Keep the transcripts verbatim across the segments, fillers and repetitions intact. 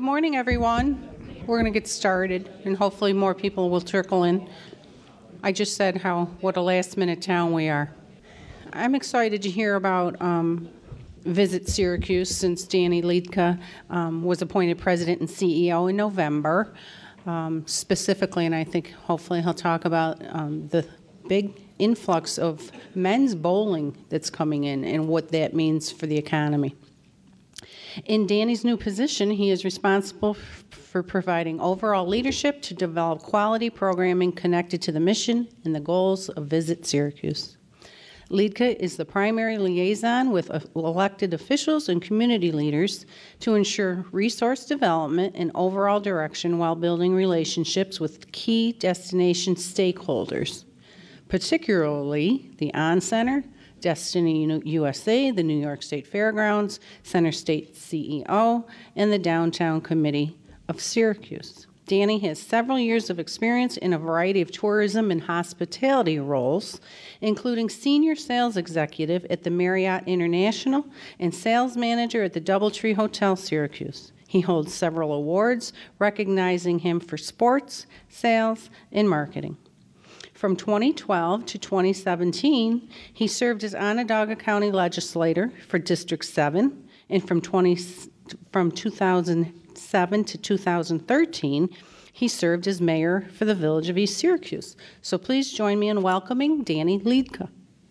morning, everyone. We're going to get started, and hopefully more people will trickle in. I just said how what a last-minute town we are. I'm excited to hear about um, Visit Syracuse since Danny Liedtke um, was appointed president and C E O in November, um, specifically, and I think hopefully he'll talk about um, the big influx of men's bowling that's coming in and what that means for the economy. In Danny's new position, he is responsible f- for providing overall leadership to develop quality programming connected to the mission and the goals of Visit Syracuse. Liedtke is the primary liaison with uh, elected officials and community leaders to ensure resource development and overall direction while building relationships with key destination stakeholders, particularly the On Center, Destiny U S A, the New York State Fairgrounds, Center State C E O, and the Downtown Committee of Syracuse. Danny has several years of experience in a variety of tourism and hospitality roles, including senior sales executive at the Marriott International and sales manager at the DoubleTree Hotel Syracuse. He holds several awards recognizing him for sports, sales, and marketing. From twenty twelve to twenty seventeen, he served as Onondaga County legislator for District seven, and from, twenty, from two thousand seven to two thousand thirteen, he served as mayor for the village of East Syracuse. So please join me in welcoming Danny Liedtke.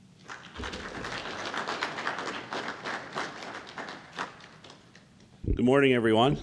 Good morning, everyone.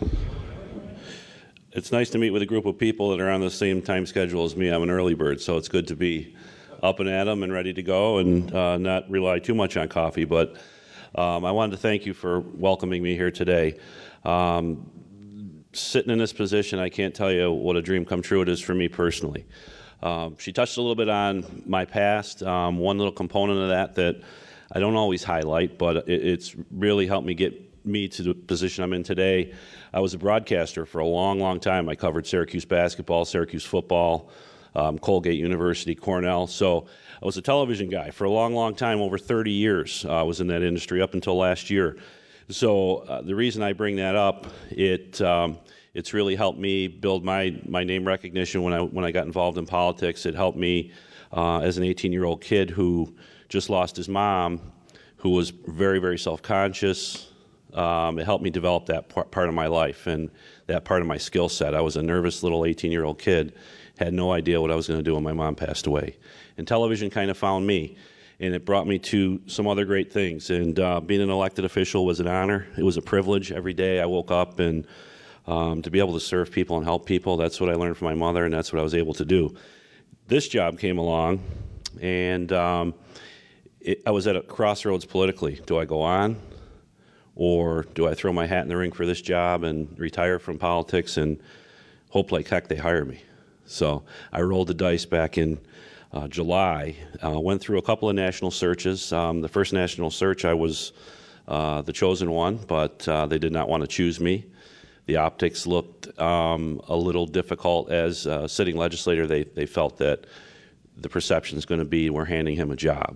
It's nice to meet with a group of people that are on the same time schedule as me. I'm an early bird, so it's good to be up and at 'em and ready to go and uh, not rely too much on coffee. But um, I wanted to thank you for welcoming me here today. Um, sitting in this position, I can't tell you what a dream come true it is for me personally. Um, she touched a little bit on my past. Um, one little component of that that I don't always highlight, but it, it's really helped me get me to the position I'm in today. I was a broadcaster for a long, long time. I covered Syracuse basketball, Syracuse football, um, Colgate University, Cornell. So I was a television guy for a long, long time, over thirty years. Uh, I was in that industry up until last year. So uh, the reason I bring that up, it um, it's really helped me build my my name recognition when I when I got involved in politics. It helped me uh, as an eighteen-year-old kid who just lost his mom, who was very, very self-conscious. Um, it helped me develop that part of my life and that part of my skill set. I was a nervous little eighteen-year-old kid, had no idea what I was going to do when my mom passed away. And television kind of found me, and it brought me to some other great things. And uh, being an elected official was an honor. It was a privilege. Every day I woke up, and um, to be able to serve people and help people, that's what I learned from my mother, and that's what I was able to do. This job came along, and um, it, I was at a crossroads politically. Do I go on? Or do I throw my hat in the ring for this job and retire from politics and hope like heck they hire me? So I rolled the dice back in uh, July, uh, went through a couple of national searches. Um, the first national search, I was uh, the chosen one, but uh, they did not want to choose me. The optics looked um, a little difficult. As a sitting legislator, they, they felt that the perception is going to be we're handing him a job.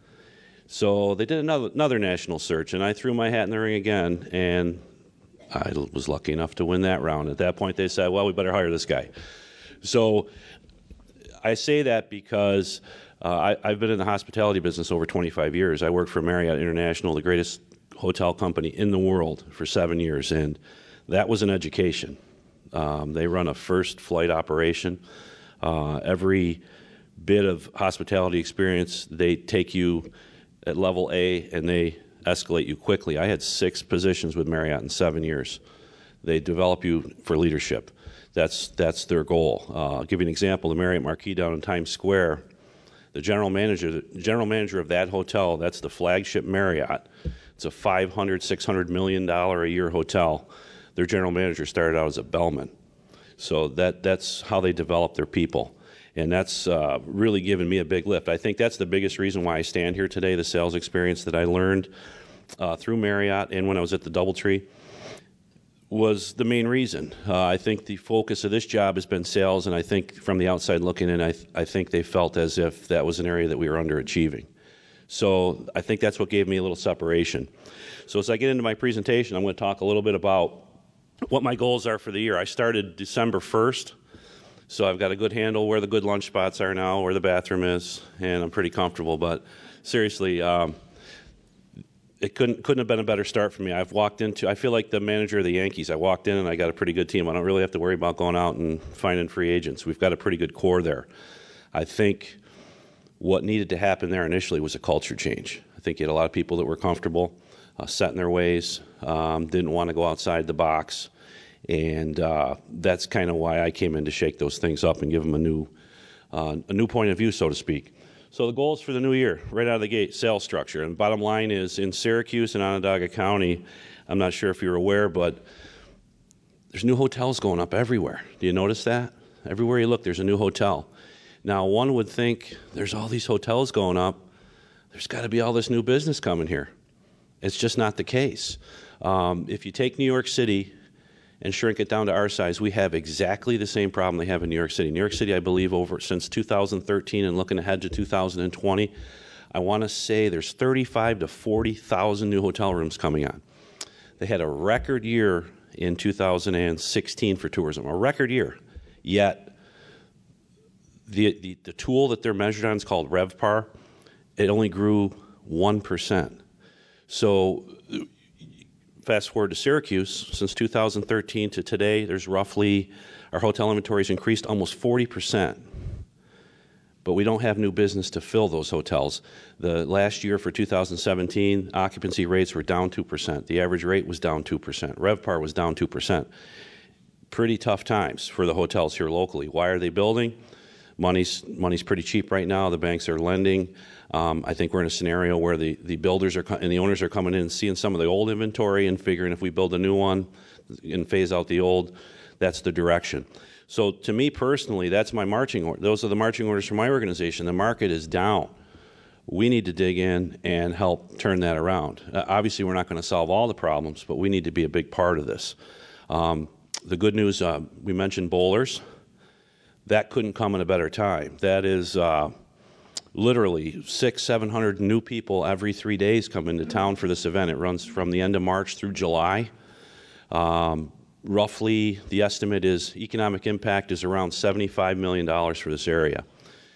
So they did another, another national search, and I threw my hat in the ring again, and I was lucky enough to win that round. At that point, they said, well, we better hire this guy. So I say that because uh, I, I've been in the hospitality business over twenty-five years. I worked for Marriott International, the greatest hotel company in the world, for seven years, and that was an education. Um, they run a first flight operation. Uh, every bit of hospitality experience, they take you at level A, and they escalate you quickly. I had six positions with Marriott in seven years. They develop you for leadership. That's that's their goal. Uh, I'll give you an example. The Marriott Marquis down in Times Square, the general manager, the general manager of that hotel, that's the flagship Marriott. It's a five hundred, six hundred million dollars a year hotel. Their general manager started out as a bellman. So that that's how they develop their people. And that's uh, really given me a big lift. I think that's the biggest reason why I stand here today, the sales experience that I learned uh, through Marriott and when I was at the DoubleTree was the main reason. Uh, I think the focus of this job has been sales, and I think from the outside looking in, I, th- I think they felt as if that was an area that we were underachieving. So I think that's what gave me a little separation. So as I get into my presentation, I'm going to talk a little bit about what my goals are for the year. I started December first, so I've got a good handle where the good lunch spots are now, where the bathroom is, and I'm pretty comfortable. But seriously, um, it couldn't couldn't have been a better start for me. I've walked into, I feel like the manager of the Yankees. I walked in and I got a pretty good team. I don't really have to worry about going out and finding free agents. We've got a pretty good core there. I think what needed to happen there initially was a culture change. I think you had a lot of people that were comfortable, uh, set in their ways, um, didn't want to go outside the box, and uh, that's kind of why I came in to shake those things up and give them a new, uh, a new point of view, so to speak. So the goals for the new year, right out of the gate, sales structure. And bottom line is, in Syracuse and Onondaga County, I'm not sure if you're aware, but there's new hotels going up everywhere. Do you notice that? Everywhere you look, there's a new hotel. Now, one would think there's all these hotels going up. There's got to be all this new business coming here. It's just not the case. Um, if you take New York City and shrink it down to our size, we have exactly the same problem they have in New York City. New York City, I believe, over since two thousand thirteen and looking ahead to two thousand twenty, I want to say there's thirty-five to forty thousand new hotel rooms coming on. They had a record year in two thousand sixteen for tourism, a record year. Yet the, the, the tool that they're measured on is called RevPAR. It only grew one percent. So fast forward to Syracuse, since two thousand thirteen to today, there's roughly, our hotel inventory's increased almost forty percent. But we don't have new business to fill those hotels. The last year for two thousand seventeen, occupancy rates were down two percent. The average rate was down two percent. RevPAR was down two percent. Pretty tough times for the hotels here locally. Why are they building? Money's, money's pretty cheap right now. The banks are lending. Um, I think we're in a scenario where the, the builders are co- and the owners are coming in and seeing some of the old inventory and figuring if we build a new one and phase out the old, that's the direction. So to me personally, that's my marching order. Those are the marching orders for my organization. The market is down. We need to dig in and help turn that around. Uh, obviously, we're not going to solve all the problems, but we need to be a big part of this. Um, the good news, uh, we mentioned bowlers. That couldn't come at a better time. That is uh, literally six, seven hundred new people every three days come into town for this event. It runs from the end of March through July. Um, roughly, the estimate is economic impact is around seventy-five million dollars for this area.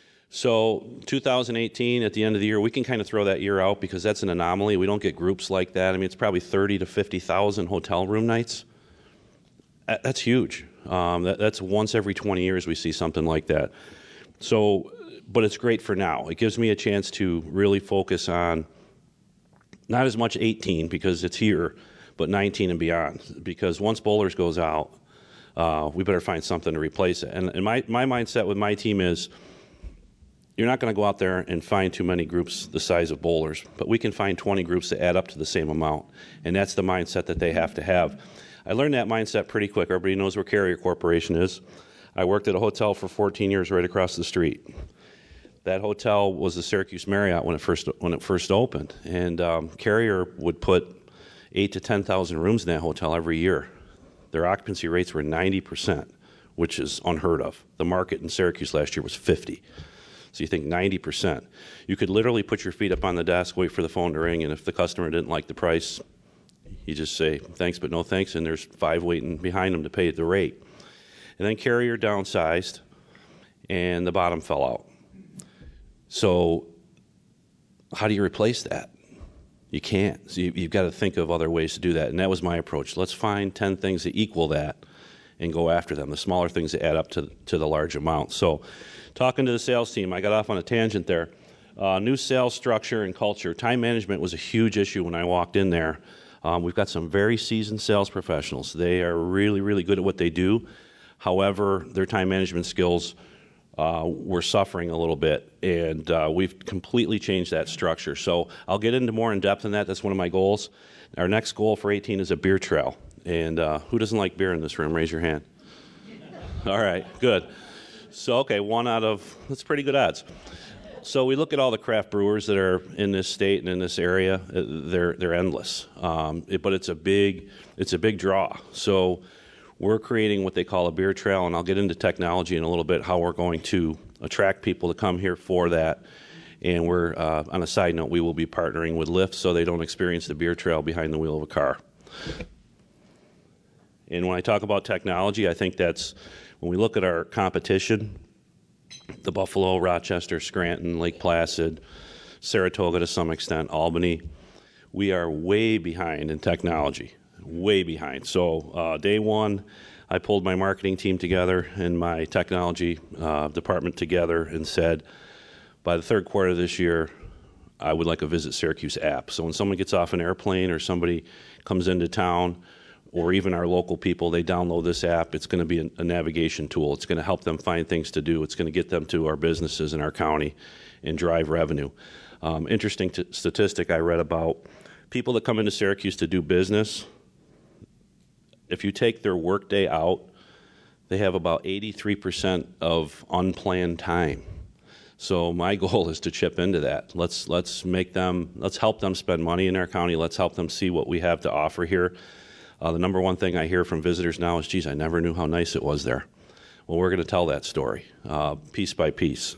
So two thousand eighteen, at the end of the year, we can kind of throw that year out because that's an anomaly. We don't get groups like that. I mean, it's probably thirty to fifty thousand hotel room nights. That's huge. Um, that, that's once every twenty years we see something like that. So, but it's great for now. It gives me a chance to really focus on not as much eighteen because it's here, but nineteen and beyond. Because once Bowlers goes out, uh, we better find something to replace it. And, and my, my mindset with my team is you're not going to go out there and find too many groups the size of Bowlers, but we can find twenty groups that add up to the same amount. And that's the mindset that they have to have. I learned that mindset pretty quick. Everybody knows where Carrier Corporation is. I worked at a hotel for fourteen years right across the street. That hotel was the Syracuse Marriott when it first when it first opened, and um, Carrier would put eight to ten thousand rooms in that hotel every year. Their occupancy rates were ninety percent, which is unheard of. The market in Syracuse last year was fifty. So you think ninety percent. You could literally put your feet up on the desk, wait for the phone to ring, and if the customer didn't like the price, you just say, thanks but no thanks, and there's five waiting behind them to pay the rate. And then Carrier downsized, and the bottom fell out. So how do you replace that? You can't. So you, you've got to think of other ways to do that, and that was my approach. Let's find ten things that equal that and go after them, the smaller things that add up to, to the large amount. So talking to the sales team, I got off on a tangent there. Uh, new sales structure and culture. Time management was a huge issue when I walked in there. Um, we've got some very seasoned sales professionals. They are really, really good at what they do. However, their time management skills uh, were suffering a little bit, and uh, we've completely changed that structure. So I'll get into more in depth in that. That's one of my goals. Our next goal for eighteen is a beer trail. And uh, who doesn't like beer in this room? Raise your hand. All right, good. So, okay, one out of, that's pretty good odds. So we look at all the craft brewers that are in this state and in this area. They're they're endless, um, it, but it's a big it's a big draw. So we're creating what they call a beer trail, and I'll get into technology in a little bit, how we're going to attract people to come here for that. And we're uh, on a side note, we will be partnering with Lyft so they don't experience the beer trail behind the wheel of a car. And when I talk about technology, I think that's when we look at our competition, the Buffalo, Rochester, Scranton, Lake Placid, Saratoga to some extent, Albany, we are way behind in technology, way behind. So uh, day one, I pulled my marketing team together and my technology uh, department together and said, by the third quarter of this year, I would like a Visit Syracuse app. So when someone gets off an airplane or somebody comes into town, or even our local people, they download this app, it's going to be a, a navigation tool. It's going to help them find things to do. It's going to get them to our businesses in our county and drive revenue. Um, interesting t- statistic I read about people that come into Syracuse to do business, if you take their workday out, they have about eighty-three percent of unplanned time. So my goal is to chip into that. Let's let's make them, let's help them spend money in our county. Let's help them see what we have to offer here. Uh, the number one thing I hear from visitors now is, geez, I never knew how nice it was there. Well, we're going to tell that story uh, piece by piece.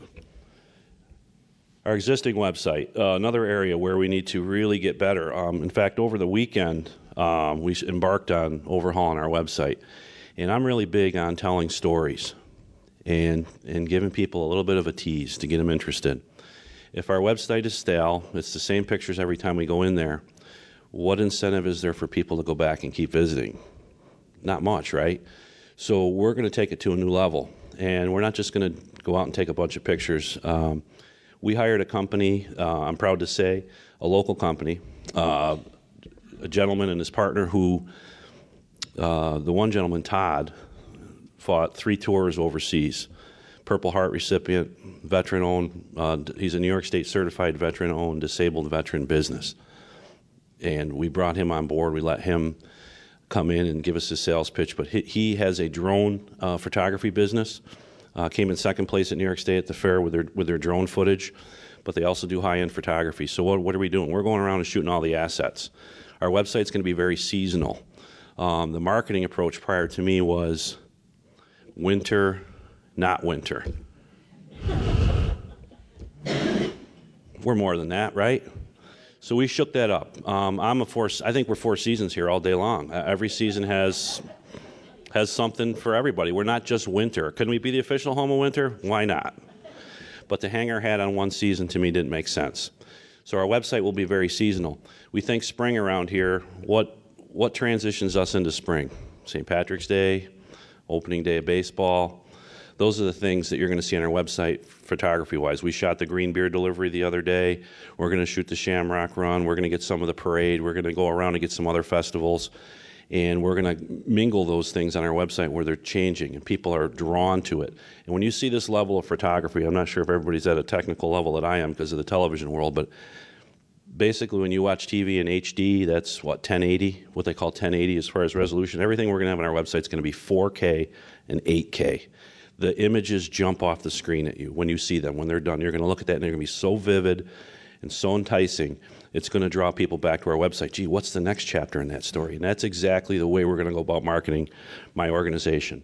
Our existing website, uh, another area where we need to really get better. Um, in fact, over the weekend, um, we embarked on overhauling our website. And I'm really big on telling stories and, and giving people a little bit of a tease to get them interested. If our website is stale, it's the same pictures every time we go in there, what incentive is there for people to go back and keep visiting? Not much, right? So we're going to take it to a new level. And we're not just going to go out and take a bunch of pictures. Um, we hired a company, uh, I'm proud to say, a local company, uh, a gentleman and his partner who, uh, the one gentleman, Todd, fought three tours overseas. Purple Heart recipient, veteran-owned. Uh, he's a New York State certified veteran-owned disabled veteran business. And we brought him on board. We let him come in and give us his sales pitch. But he, he has a drone uh, photography business. Uh, came in second place at New York State at the fair with their with their drone footage. But they also do high-end photography. So what, what are we doing? We're going around and shooting all the assets. Our website's going to be very seasonal. Um, the marketing approach prior to me was winter, not winter. We're more than that, right? So we shook that up. Um, I'm a four. I think we're four seasons here all day long. Uh, every season has has something for everybody. We're not just winter. Couldn't we be the official home of winter? Why not? But to hang our hat on one season to me didn't make sense. So our website will be very seasonal. We think spring around here. What what transitions us into spring? Saint Patrick's Day, opening day of baseball. Those are the things that you're going to see on our website photography-wise. We shot the Green Beer delivery the other day. We're going to shoot the Shamrock Run. We're going to get some of the parade. We're going to go around and get some other festivals. And we're going to mingle those things on our website where they're changing and people are drawn to it. And when you see this level of photography, I'm not sure if everybody's at a technical level that I am because of the television world, but basically when you watch T V in H D, that's what, ten eighty, what they call ten eighty as far as resolution. Everything we're going to have on our website is going to be four K and eight K. The images jump off the screen at you when you see them. When they're done, you're going to look at that and they're going to be so vivid and so enticing, it's going to draw people back to our website. Gee, what's the next chapter in that story? And that's exactly the way we're going to go about marketing my organization.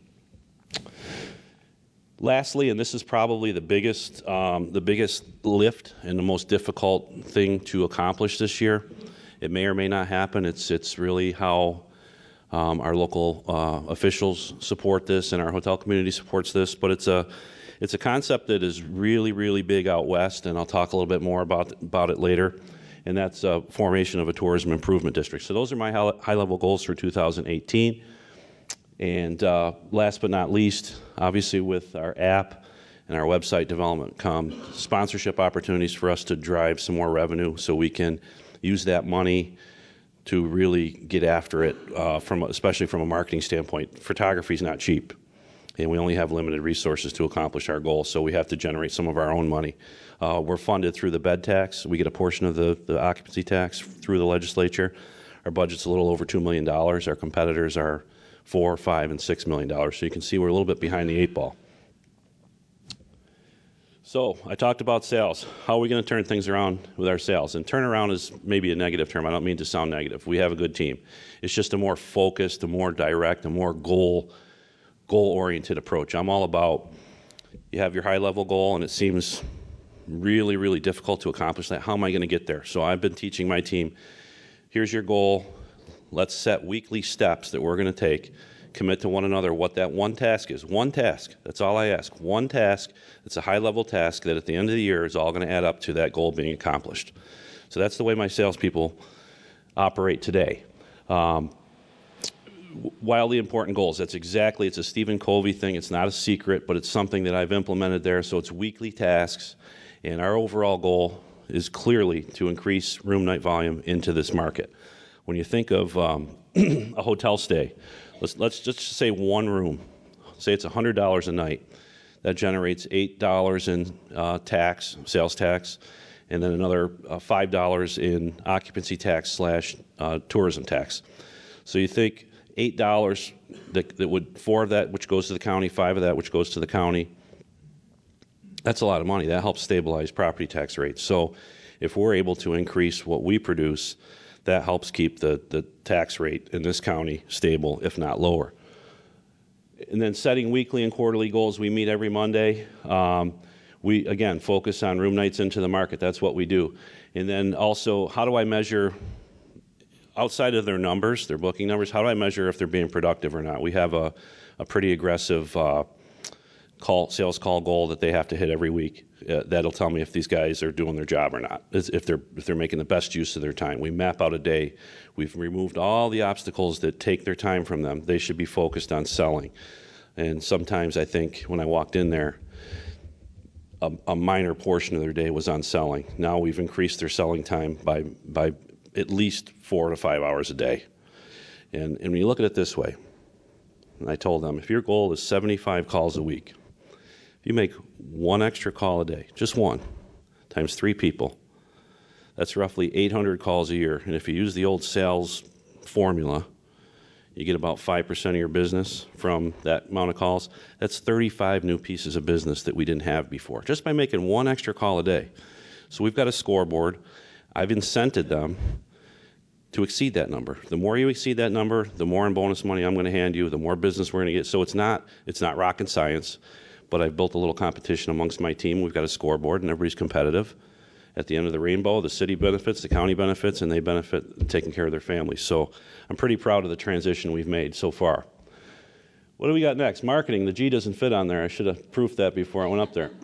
Lastly, and this is probably the biggest, um, the biggest lift and the most difficult thing to accomplish this year. It may or may not happen. It's it's really how Um, our local uh, officials support this, and our hotel community supports this. But it's a it's a concept that is really, really big out west, and I'll talk a little bit more about about it later. And that's a formation of a tourism improvement district. So those are my high level goals for two thousand eighteen. And uh, last but not least, obviously with our app and our website development come sponsorship opportunities for us to drive some more revenue, so we can use that money to really get after it, uh, from especially from a marketing standpoint. Photography is not cheap, and we only have limited resources to accomplish our goals, so we have to generate some of our own money. Uh, we're funded through the bed tax. We get a portion of the, the occupancy tax through the legislature. Our budget's a little over two million dollars. Our competitors are four, five, and six million dollars, so you can see we're a little bit behind the eight ball. So I talked about sales. How are we going to turn things around with our sales? And turnaround is maybe a negative term. I don't mean to sound negative. We have a good team. It's just a more focused, a more direct, a more goal, goal-oriented approach. I'm all about, you have your high-level goal, and it seems really, really difficult to accomplish that. How am I going to get there? So I've been teaching my team, here's your goal. Let's set weekly steps that we're going to take commit to one another what that one task is. One task. That's all I ask. One task. It's a high-level task that at the end of the year is all going to add up to that goal being accomplished. So that's the way my salespeople operate today. Um, wildly important goals. That's exactly, it's a Stephen Covey thing. It's not a secret, but it's something that I've implemented there. So it's weekly tasks, and our overall goal is clearly to increase room night volume into this market. When you think of um, a hotel stay, let's, let's just say one room. Say it's one hundred dollars a night. That generates eight dollars in uh, tax, sales tax, and then another uh, five dollars in occupancy tax slash uh, tourism tax. So you think eight dollars that, that would, four of that which goes to the county, five of that which goes to the county. That's a lot of money. That helps stabilize property tax rates. So if we're able to increase what we produce, that helps keep the, the tax rate in this county stable, if not lower. And then setting weekly and quarterly goals, we meet every Monday. Um, we, again, focus on room nights into the market. That's what we do. And then also, how do I measure, outside of their numbers, their booking numbers, how do I measure if they're being productive or not? We have a, a pretty aggressive uh, call, sales call goal that they have to hit every week. Uh, that'll tell me if these guys are doing their job or not, if they're, if they're making the best use of their time. We map out a day. We've removed all the obstacles that take their time from them. They should be focused on selling. And sometimes I think when I walked in there, a, a minor portion of their day was on selling. Now we've increased their selling time by, by at least four to five hours a day. And, and when you look at it this way, and I told them, if your goal is seventy-five calls a week, you make one extra call a day, just one, times three people, that's roughly eight hundred calls a year. And if you use the old sales formula, you get about five percent of your business from that amount of calls. That's thirty-five new pieces of business that we didn't have before, just by making one extra call a day. So we've got a scoreboard. I've incented them to exceed that number. The more you exceed that number, the more in bonus money I'm going to hand you, the more business we're going to get. So it's not, it's not rocket science. But I've built a little competition amongst my team. We've got a scoreboard, and everybody's competitive. At the end of the rainbow, the city benefits, the county benefits, and they benefit taking care of their families. So I'm pretty proud of the transition we've made so far. What do we got next? Marketing. The G doesn't fit on there. I should have proofed that before I went up there.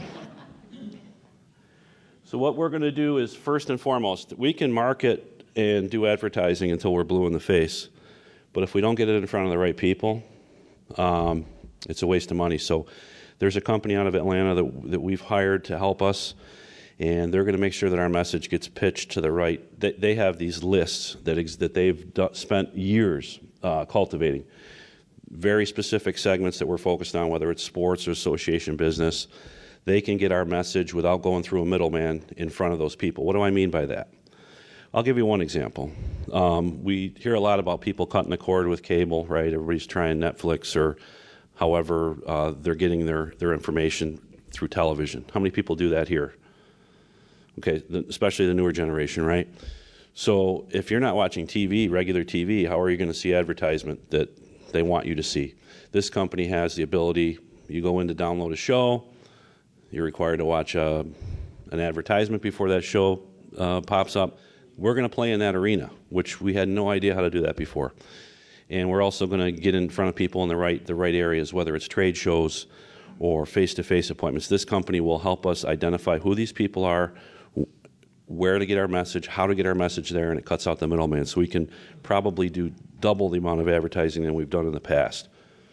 So what we're going to do is, first and foremost, we can market and do advertising until we're blue in the face. But if we don't get it in front of the right people, um, it's a waste of money. So there's a company out of Atlanta that, that we've hired to help us, and they're going to make sure that our message gets pitched to the right. They, they have these lists that, ex, that they've do, spent years uh, cultivating, very specific segments that we're focused on, whether it's sports or association business. They can get our message without going through a middleman in front of those people. What do I mean by that? I'll give you one example. Um, we hear a lot about people cutting the cord with cable, right? Everybody's trying Netflix or however uh, they're getting their, their information through television. How many people do that here? Okay, the, especially the newer generation, right? So if you're not watching T V, regular T V, how are you going to see advertisement that they want you to see? This company has the ability, you go in to download a show, you're required to watch uh, an advertisement before that show uh, pops up. We're going to play in that arena, which we had no idea how to do that before. And we're also going to get in front of people in the right the right areas, whether it's trade shows or face-to-face appointments. This company will help us identify who these people are, where to get our message, how to get our message there, and it cuts out the middleman. So we can probably do double the amount of advertising than we've done in the past.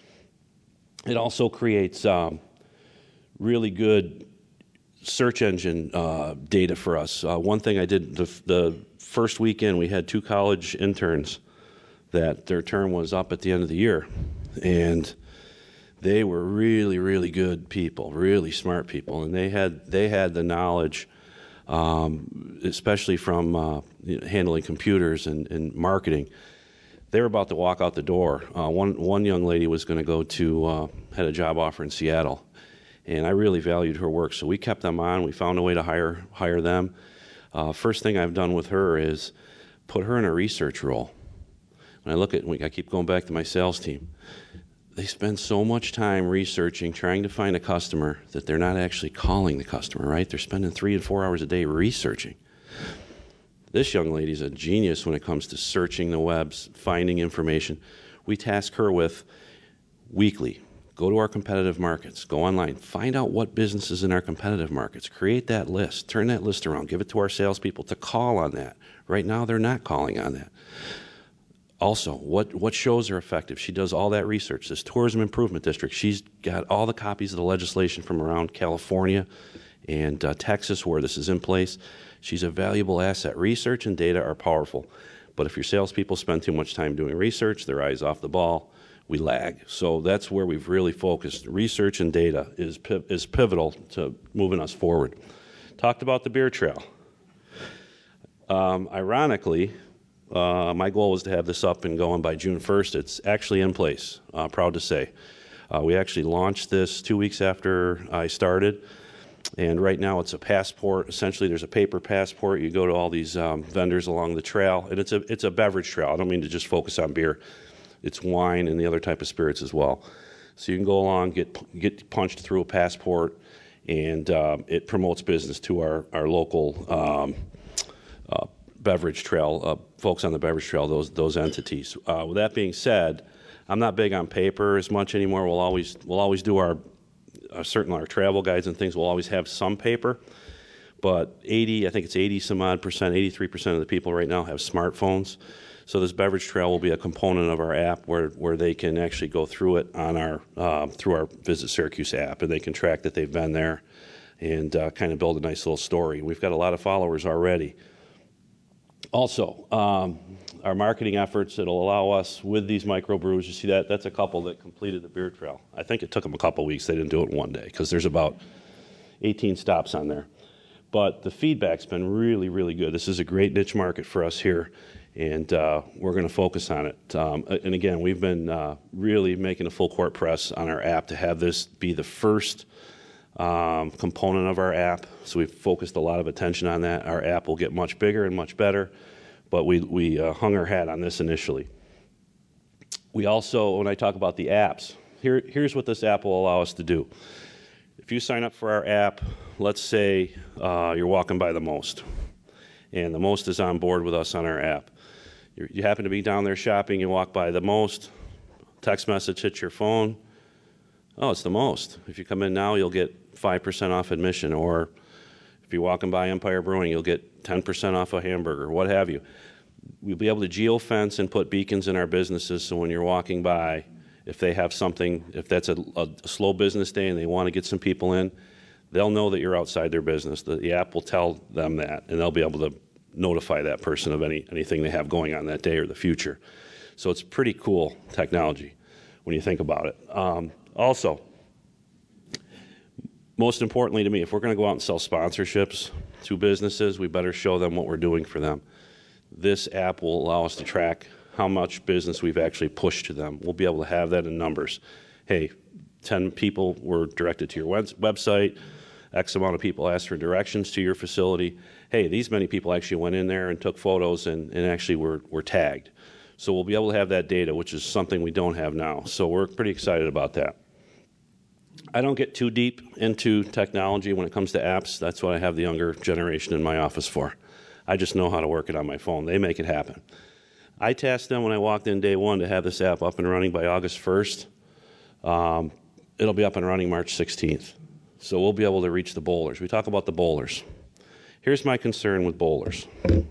It also creates um, really good search engine uh, data for us. Uh, one thing I did, the, the first weekend, we had two college interns that their term was up at the end of the year. And they were really, really good people, really smart people. And they had they had the knowledge, um, especially from uh, you know, handling computers and, and marketing. They were about to walk out the door. Uh, one, one young lady was going to go to, uh, had a job offer in Seattle. And I really valued her work. So we kept them on. We found a way to hire, hire them. Uh, first thing I've done with her is put her in a research role. When I look at, I keep going back to my sales team, they spend so much time researching, trying to find a customer that they're not actually calling the customer, right? They're spending three and four hours a day researching. This young lady's a genius when it comes to searching the webs, finding information. we task her with weekly. Go to our competitive markets. Go online. Find out what businesses in our competitive markets. Create that list. Turn that list around. Give it to our salespeople to call on that. Right now, they're not calling on that. Also, what, what shows are effective? She does all that research. This Tourism Improvement District, she's got all the copies of the legislation from around California and uh, Texas where this is in place. She's a valuable asset. Research and data are powerful. But if your salespeople spend too much time doing research, their eyes off the ball, we lag. So that's where we've really focused. Research and data is, is pivotal to moving us forward. Talked about the beer trail. Um, ironically, uh, my goal was to have this up and going by June first. It's actually in place, uh, proud to say. Uh, we actually launched this two weeks after I started. And right now it's a passport. Essentially, there's a paper passport. You go to all these um, vendors along the trail, and it's a it's a beverage trail. I don't mean to just focus on beer. It's wine and the other type of spirits as well. So you can go along, get get punched through a passport, and um, it promotes business to our our local um, uh, beverage trail uh, folks on the beverage trail. Those those entities. Uh, with that being said, I'm not big on paper as much anymore. We'll always we'll always do our Uh, certain our travel guides and things will always have some paper, but eighty, I think it's eighty some odd percent, eighty-three percent of the people right now have smartphones. So this beverage trail will be a component of our app where, where they can actually go through it on our uh, through our Visit Syracuse app, and they can track that they've been there and uh, kind of build a nice little story. We've got a lot of followers already. Also, um, our marketing efforts that'll allow us with these microbrews, you see that, that's a couple that completed the beer trail. I think it took them a couple weeks. They didn't do it in one day because there's about eighteen stops on there. But the feedback's been really, really good. This is a great niche market for us here, and uh, we're going to focus on it. Um, and again, we've been uh, really making a full court press on our app to have this be the first Um, component of our app, so we've focused a lot of attention on that. Our app will get much bigger and much better, but we, we uh, hung our hat on this initially. We also, when I talk about the apps, here, here's what this app will allow us to do. If you sign up for our app, let's say uh, you're walking by the Most, and the Most is on board with us on our app. You're, you happen to be down there shopping, you walk by the Most, text message hits your phone, oh, it's the Most. If you come in now, you'll get five percent off admission. Or if you're walking by Empire Brewing, you'll get ten percent off a hamburger, what have you. We'll be able to geo-fence and put beacons in our businesses so when you're walking by, if they have something, if that's a, a slow business day and they want to get some people in, they'll know that you're outside their business. The, the app will tell them that, and they'll be able to notify that person of any anything they have going on that day or the future. So it's pretty cool technology when you think about it. Um, Also, most importantly to me, if we're going to go out and sell sponsorships to businesses, we better show them what we're doing for them. This app will allow us to track how much business we've actually pushed to them. We'll be able to have that in numbers. Hey, ten people were directed to your website, X amount of people asked for directions to your facility. Hey, these many people actually went in there and took photos and, and actually were, were tagged. So we'll be able to have that data, which is something we don't have now. So we're pretty excited about that. I don't get too deep into technology when it comes to apps. That's what I have the younger generation in my office for. I just know how to work it on my phone. They make it happen. I tasked them when I walked in day one to have this app up and running by August first. Um, it'll be up and running March sixteenth. So we'll be able to reach the bowlers. We talk about the bowlers. Here's my concern with bowlers.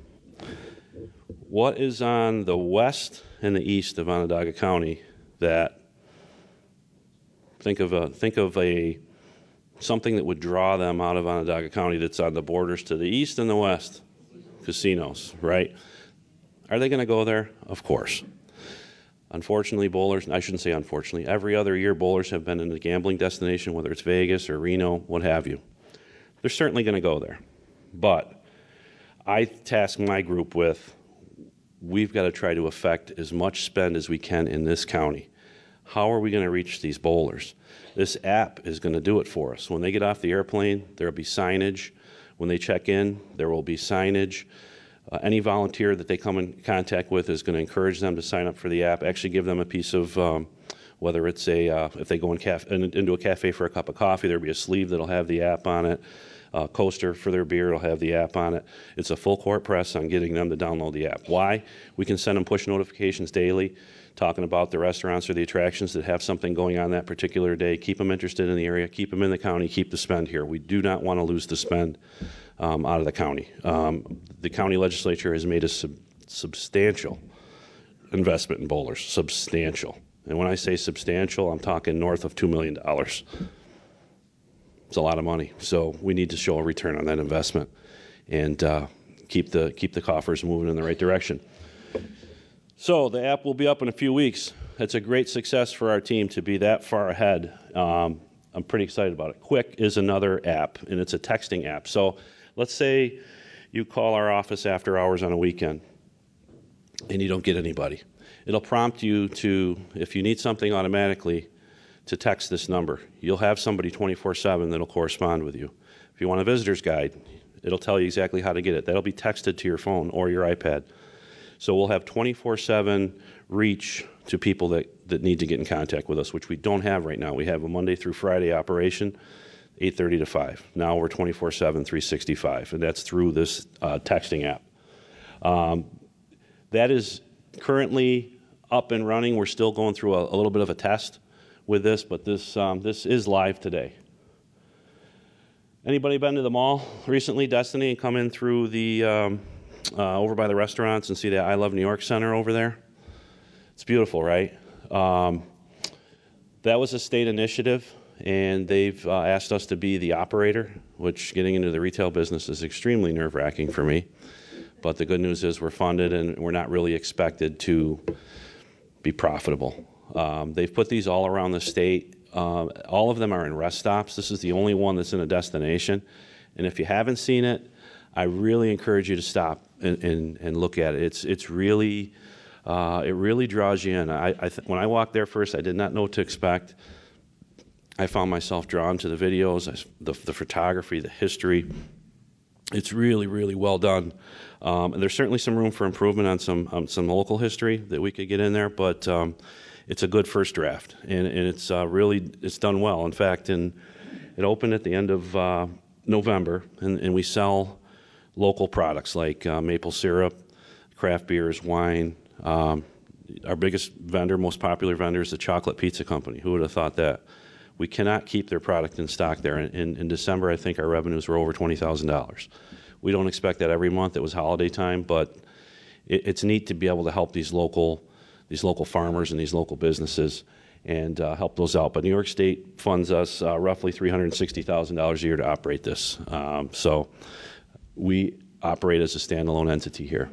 What is on the west and the east of Onondaga County that Think of a think of a something that would draw them out of Onondaga County that's on the borders to the east and the west. Casinos, right? Are they going to go there? Of course. Unfortunately, bowlers, I shouldn't say unfortunately, every other year bowlers have been in a gambling destination, whether it's Vegas or Reno, what have you. They're certainly going to go there. But I task my group with, we've got to try to affect as much spend as we can in this county. How are we going to reach these bowlers? This app is going to do it for us. When they get off the airplane, there will be signage. When they check in, there will be signage. Uh, any volunteer that they come in contact with is going to encourage them to sign up for the app, actually give them a piece of, um, whether it's a, uh, if they go in caf- in, into a cafe for a cup of coffee, there'll be a sleeve that'll have the app on it. uh, coaster for their beer. It'll have the app on it. It's a full court press on getting them to download the app. Why? We can send them push notifications daily talking about the restaurants or the attractions that have something going on that particular day. Keep them interested in the area, keep them in the county, keep the spend here. We do not want to lose the spend um, out of the county. Um, the county legislature has made a sub- substantial investment in bowlers, substantial. And when I say substantial, I'm talking north of two million dollars. It's a lot of money. So we need to show a return on that investment and uh, keep the keep the coffers moving in the right direction. So the app will be up in a few weeks. It's a great success for our team to be that far ahead. Um, I'm pretty excited about it. Quick is another app, and it's a texting app. So let's say you call our office after hours on a weekend and you don't get anybody. It'll prompt you to, if you need something automatically, to text this number. You'll have somebody twenty-four seven that'll correspond with you. If you want a visitor's guide, it'll tell you exactly how to get it. That'll be texted to your phone or your iPad. So we'll have twenty-four seven reach to people that, that need to get in contact with us, which we don't have right now. We have a Monday through Friday operation, eight thirty to five. Now we're twenty-four seven, three sixty-five, and that's through this uh, texting app. Um, that is currently up and running. We're still going through a, a little bit of a test with this, but this um, this is live today. Anybody been to the mall recently, Destiny, and come in through the um, uh, over by the restaurants and see the I Love New York Center over there? It's beautiful, right? Um, that was a state initiative, and they've uh, asked us to be the operator, which getting into the retail business is extremely nerve-wracking for me. But the good news is we're funded, and we're not really expected to be profitable. Um, they've put these all around the state. Uh, all of them are in rest stops. This is the only one that's in a destination. And if you haven't seen it, I really encourage you to stop and, and, and look at it. It's it's really uh, it really draws you in. I, I th- when I walked there first, I did not know what to expect. I found myself drawn to the videos, the, the photography, the history. It's really, really well done. Um, and there's certainly some room for improvement on some um, some local history that we could get in there, but um, it's a good first draft, and, and it's uh, really it's done well. In fact, in, it opened at the end of uh, November, and, and we sell local products like uh, maple syrup, craft beers, wine. Um, our biggest vendor, most popular vendor, is the Chocolate Pizza Company. Who would have thought that? We cannot keep their product in stock there. In, in December, I think our revenues were over twenty thousand dollars. We don't expect that every month. It was holiday time, but it, it's neat to be able to help these local these local farmers and these local businesses and uh, help those out. But New York State funds us uh, roughly three hundred sixty thousand dollars a year to operate this. Um, so we operate as a standalone entity here.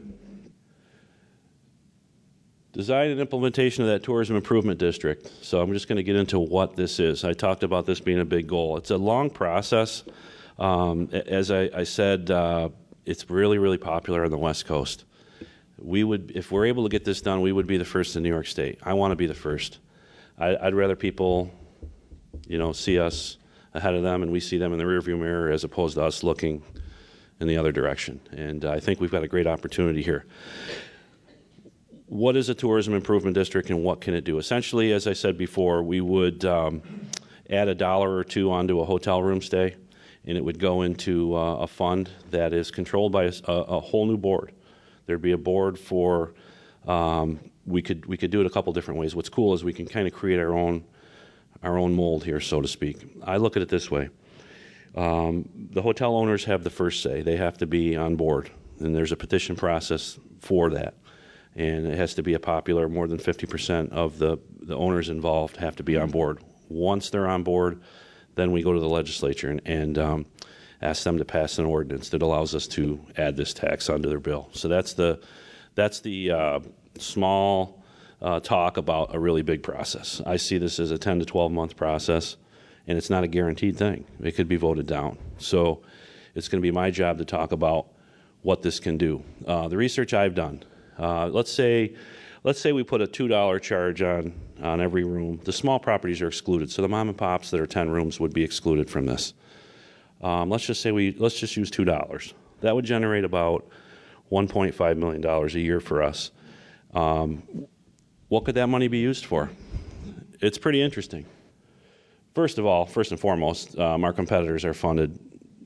Design and implementation of that tourism improvement district. So I'm just going to get into what this is. I talked about this being a big goal. It's a long process. Um, as I, I said, uh, it's really, really popular on the West Coast. We would, if we're able to get this done, we would be the first in New York State. I want to be the first. I, I'd rather people, you know, see us ahead of them and we see them in the rearview mirror as opposed to us looking in the other direction. And uh, I think we've got a great opportunity here. What is a tourism improvement district and what can it do? Essentially, as I said before, we would um, add a dollar or two onto a hotel room stay, and it would go into uh, a fund that is controlled by a, a whole new board. There'd be a board for, um, we could we could do it a couple different ways. What's cool is we can kind of create our own our own mold here, so to speak. I look at it this way. Um, the hotel owners have the first say. They have to be on board, and there's a petition process for that. And it has to be a popular, more than fifty percent of the, the owners involved have to be on board. Once they're on board, then we go to the legislature and, and um, ask them to pass an ordinance that allows us to add this tax onto their bill. So that's the, that's the uh, small uh, talk about a really big process. I see this as a ten to twelve month process, and it's not a guaranteed thing. It could be voted down. So it's going to be my job to talk about what this can do. Uh, the research I've done, Uh, let's say, let's say we put a two dollar charge on on every room. The small properties are excluded, so the mom and pops that are ten rooms would be excluded from this. Um, let's just say we let's just use two dollars. That would generate about one point five million dollars a year for us. Um, what could that money be used for? It's pretty interesting. First of all, first and foremost, um, our competitors are funded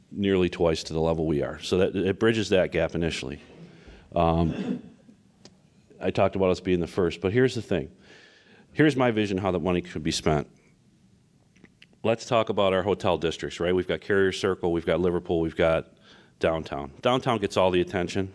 nearly twice to the level we are. So that it bridges that gap initially. Um, I talked about us being the first, but here's the thing. Here's my vision how that money could be spent. Let's talk about our hotel districts, right? We've got Carrier Circle, we've got Liverpool, we've got downtown. Downtown gets all the attention,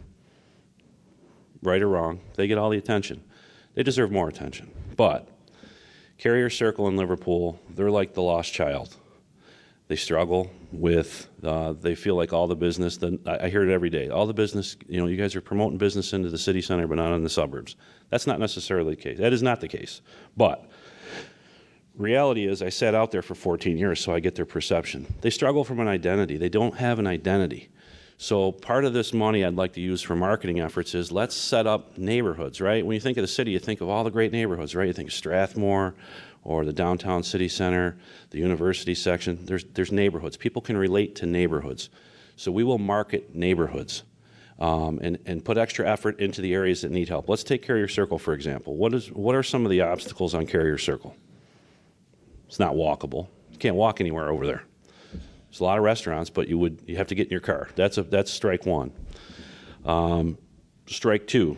right or wrong. They get all the attention. They deserve more attention. But Carrier Circle and Liverpool, they're like the lost child. They struggle with, uh, they feel like all the business, the, I, I hear it every day, all the business, you know, you guys are promoting business into the city center but not in the suburbs. That's not necessarily the case. That is not the case. But reality is I sat out there for fourteen years, so I get their perception. They struggle from an identity. They don't have an identity. So part of this money I'd like to use for marketing efforts is let's set up neighborhoods, right? When you think of the city, you think of all the great neighborhoods, right? You think of Strathmore or the downtown city center, the university section. There's, there's neighborhoods. People can relate to neighborhoods. So we will market neighborhoods um, and, and put extra effort into the areas that need help. Let's take Carrier Circle, for example. What is, what are some of the obstacles on Carrier Circle? It's not walkable. You can't walk anywhere over there. There's a lot of restaurants, but you would you have to get in your car. That's a that's strike one. Um, strike two.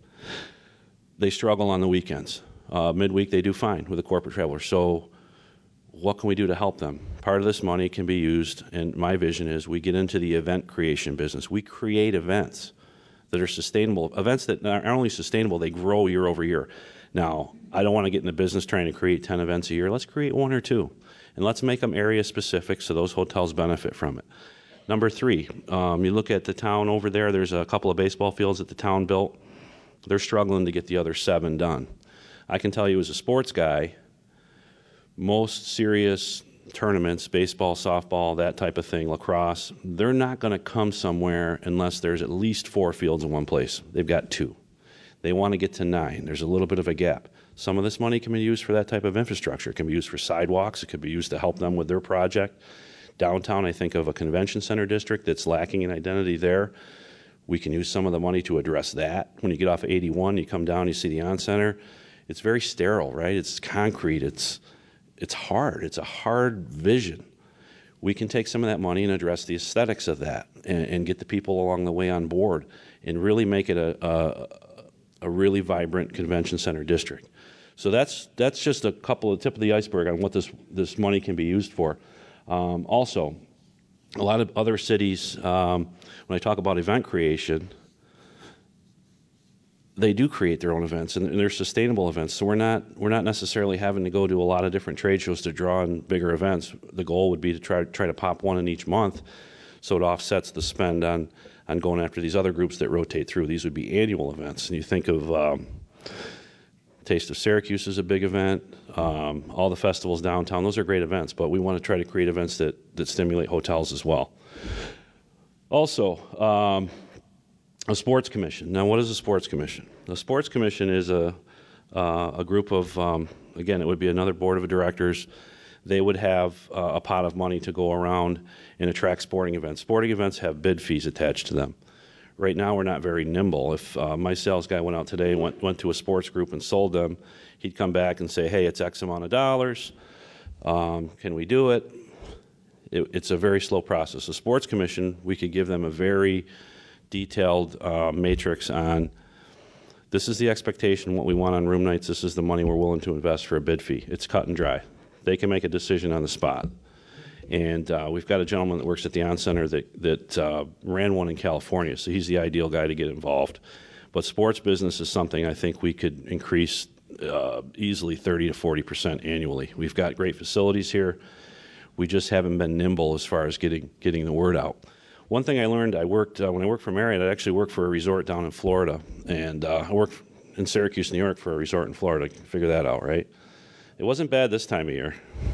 They struggle on the weekends. Uh, midweek they do fine with the corporate traveler. So, what can we do to help them? Part of this money can be used, and my vision is we get into the event creation business. We create events that are sustainable, events that aren't only sustainable, they grow year over year. Now, I don't want to get in the business trying to create ten events a year. Let's create one or two. And let's make them area specific so those hotels benefit from it. Number three, um, you look at the town over there, there's a couple of baseball fields that the town built. They're struggling to get the other seven done. I can tell you as a sports guy, most serious tournaments, baseball, softball, that type of thing, lacrosse, they're not going to come somewhere unless there's at least four fields in one place. They've got two. They want to get to nine. There's a little bit of a gap. Some of this money can be used for that type of infrastructure. It can be used for sidewalks. It could be used to help them with their project. Downtown, I think of a convention center district that's lacking an identity there. We can use some of the money to address that. When you get off of eighty-one, you come down, you see the on-center. It's very sterile, right? It's concrete. It's, it's hard. It's a hard vision. We can take some of that money and address the aesthetics of that and, and get the people along the way on board and really make it a, a, a really vibrant convention center district. So that's that's just a couple of tip of the iceberg on what this this money can be used for. Um, also, a lot of other cities, um, when I talk about event creation, they do create their own events, and they're sustainable events. So we're not we're not necessarily having to go to a lot of different trade shows to draw in bigger events. The goal would be to try try to pop one in each month, so it offsets the spend on on going after these other groups that rotate through. These would be annual events, and you think of. Um, Taste of Syracuse is a big event. Um, all the festivals downtown, those are great events, but we want to try to create events that, that stimulate hotels as well. Also, um, a sports commission. Now, what is a sports commission? The sports commission is a, uh, a group of, um, again, it would be another board of directors. They would have uh, a pot of money to go around and attract sporting events. Sporting events have bid fees attached to them. Right now, we're not very nimble. If uh, my sales guy went out today and went, went to a sports group and sold them, he'd come back and say, hey, it's X amount of dollars. Um, can we do it? it? It's a very slow process. The sports commission, we could give them a very detailed uh, matrix on this is the expectation, what we want on room nights, this is the money we're willing to invest for a bid fee. It's cut and dry. They can make a decision on the spot. And uh, we've got a gentleman that works at the On Center that, that uh, ran one in California, so he's the ideal guy to get involved. But sports business is something I think we could increase uh, easily thirty to forty percent annually. We've got great facilities here. We just haven't been nimble as far as getting getting the word out. One thing I learned, I worked uh, when I worked for Marriott, I actually worked for a resort down in Florida. And uh, I worked in Syracuse, New York for a resort in Florida. Figure that out, right? It wasn't bad this time of year.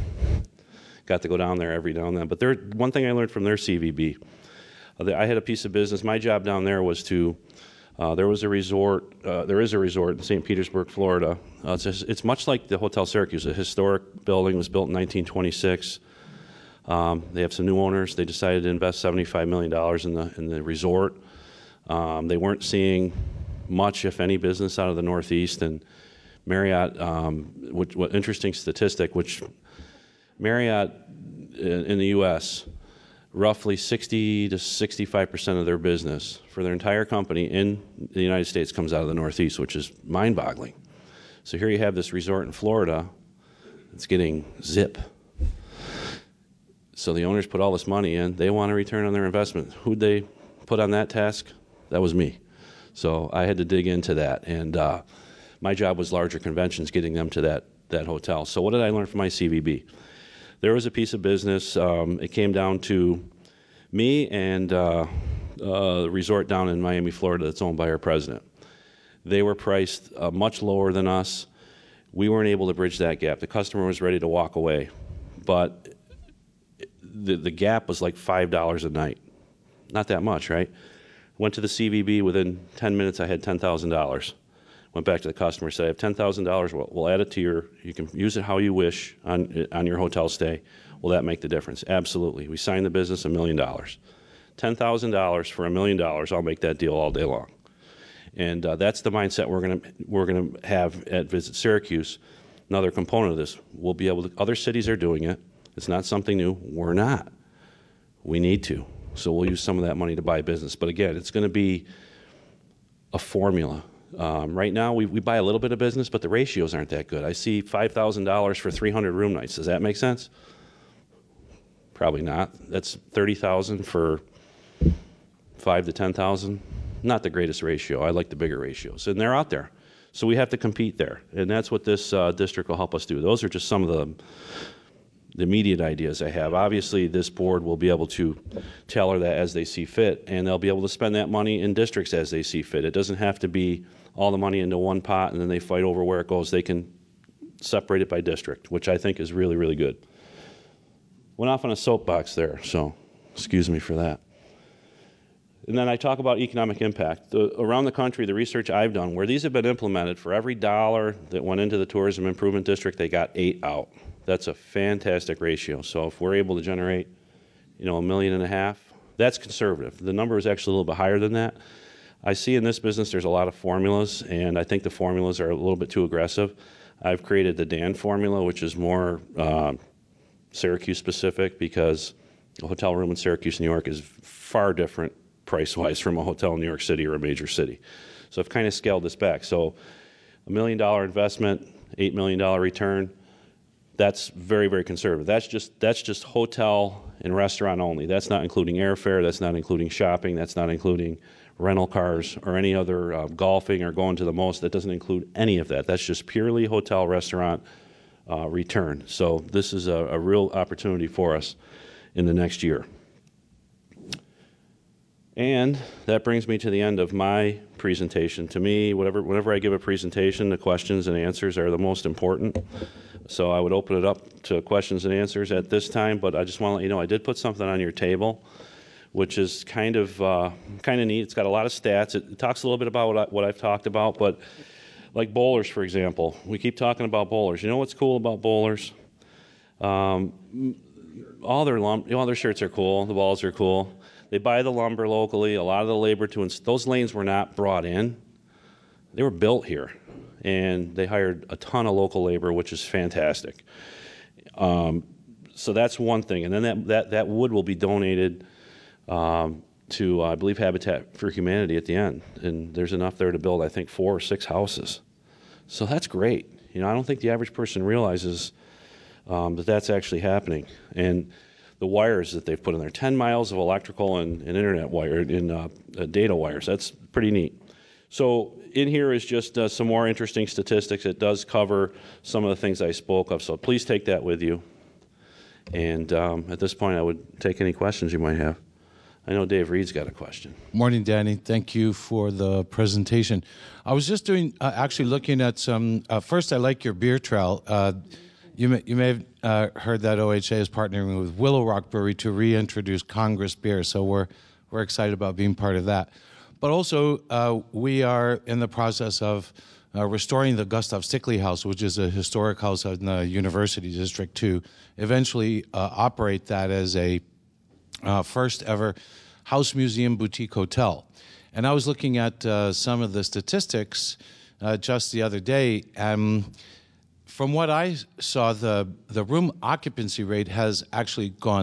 Got to go down there every now and then. But there, one thing I learned from their C V B, uh, I had a piece of business. My job down there was to, uh, there was a resort, uh, there is a resort in Saint Petersburg, Florida. Uh, it's, a, it's much like the Hotel Syracuse. A historic building was built in nineteen twenty-six. Um, they have some new owners. They decided to invest seventy-five million dollars in the, in the resort. Um, they weren't seeing much, if any, business out of the Northeast. And Marriott, um, which, what interesting statistic, which Marriott in the U S roughly sixty to sixty-five percent of their business for their entire company in the United States comes out of the Northeast, which is mind-boggling. So here you have this resort in Florida that's getting zip. So the owners put all this money in. They want a return on their investment. Who'd they put on that task? That was me. So I had to dig into that. And uh, my job was larger conventions, getting them to that, that hotel. So what did I learn from my C V B? There was a piece of business. Um, it came down to me and uh, a resort down in Miami, Florida that's owned by our president. They were priced uh, much lower than us. We weren't able to bridge that gap. The customer was ready to walk away. But the, the gap was like five dollars a night. Not that much, right? Went to the C V B. Within ten minutes, I had ten thousand dollars. Went back to the customer, said, I have ten thousand dollars. We'll, we'll add it to your, you can use it how you wish on, on your hotel stay. Will that make the difference? Absolutely. We signed the business a million dollars. ten thousand dollars for a million dollars, I'll make that deal all day long. And uh, that's the mindset we're going to we're going to have at Visit Syracuse. Another component of this, we'll be able to, other cities are doing it. It's not something new. We're not. We need to. So we'll use some of that money to buy business. But again, it's going to be a formula. Um, right now, we, we buy a little bit of business, but the ratios aren't that good. I see five thousand dollars for three hundred room nights. Does that make sense? Probably not. That's thirty thousand dollars for five to ten thousand dollars. Not the greatest ratio. I like the bigger ratios. And they're out there. So we have to compete there. And that's what this uh, district will help us do. Those are just some of the, the immediate ideas I have. Obviously, this board will be able to tailor that as they see fit, and they'll be able to spend that money in districts as they see fit. It doesn't have to be all the money into one pot and then they fight over where it goes. They can separate it by district, which I think is really, really good. Went off on a soapbox there, so excuse me for that. And then I talk about economic impact. The, around the country, the research I've done, where these have been implemented, for every dollar that went into the tourism improvement district, they got eight out. That's a fantastic ratio. So if we're able to generate, you know, a million and a half, that's conservative. The number is actually a little bit higher than that. I see in this business there's a lot of formulas, and I think the formulas are a little bit too aggressive. I've created the D A N formula, which is more uh, Syracuse specific, because a hotel room in Syracuse, New York is far different price-wise from a hotel in New York City or a major city. So I've kind of scaled this back. So a million dollar investment, eight million dollar return, that's very, very conservative. That's just that's just hotel and restaurant only. That's not including airfare. That's not including shopping. That's not including rental cars or any other uh, golfing or going to the most. That doesn't include any of that. That's just purely hotel, restaurant uh, return. So this is a, a real opportunity for us in the next year. And that brings me to the end of my presentation. To me, whatever, whenever I give a presentation, the questions and answers are the most important. So I would open it up to questions and answers at this time, but I just want to let you know I did put something on your table, which is kind of uh, kind of neat. It's got a lot of stats. It, it talks a little bit about what, I, what I've talked about, but like bowlers, for example. We keep talking about bowlers. You know what's cool about bowlers? Um, all their lum- all their shirts are cool. The balls are cool. They buy the lumber locally. A lot of the labor to ins- those lanes were not brought in. They were built here, and they hired a ton of local labor, which is fantastic. Um, so that's one thing. And then that that, that wood will be donated um, to, uh, I believe, Habitat for Humanity at the end. And there's enough there to build, I think, four or six houses. So that's great. You know, I don't think the average person realizes um, that that's actually happening. And the wires that they've put in there, ten miles of electrical and, and internet wire, in uh, uh, data wires. That's pretty neat. So in here is just uh, some more interesting statistics. It does cover some of the things I spoke of, so please take that with you. And um, at this point, I would take any questions you might have. I know Dave Reed's got a question. Morning, Danny. Thank you for the presentation. I was just doing, uh, actually looking at some, uh, first I like your beer trail. Uh, You may, you may have uh, heard that O H A is partnering with Willow Rock Brewery to reintroduce Congress beer, so we're we're excited about being part of that. But also, uh, we are in the process of uh, restoring the Gustav Stickley House, which is a historic house in the University District, to eventually uh, operate that as a uh, first ever house museum boutique hotel. And I was looking at uh, some of the statistics uh, just the other day, and from what I saw, the, the room occupancy rate has actually gone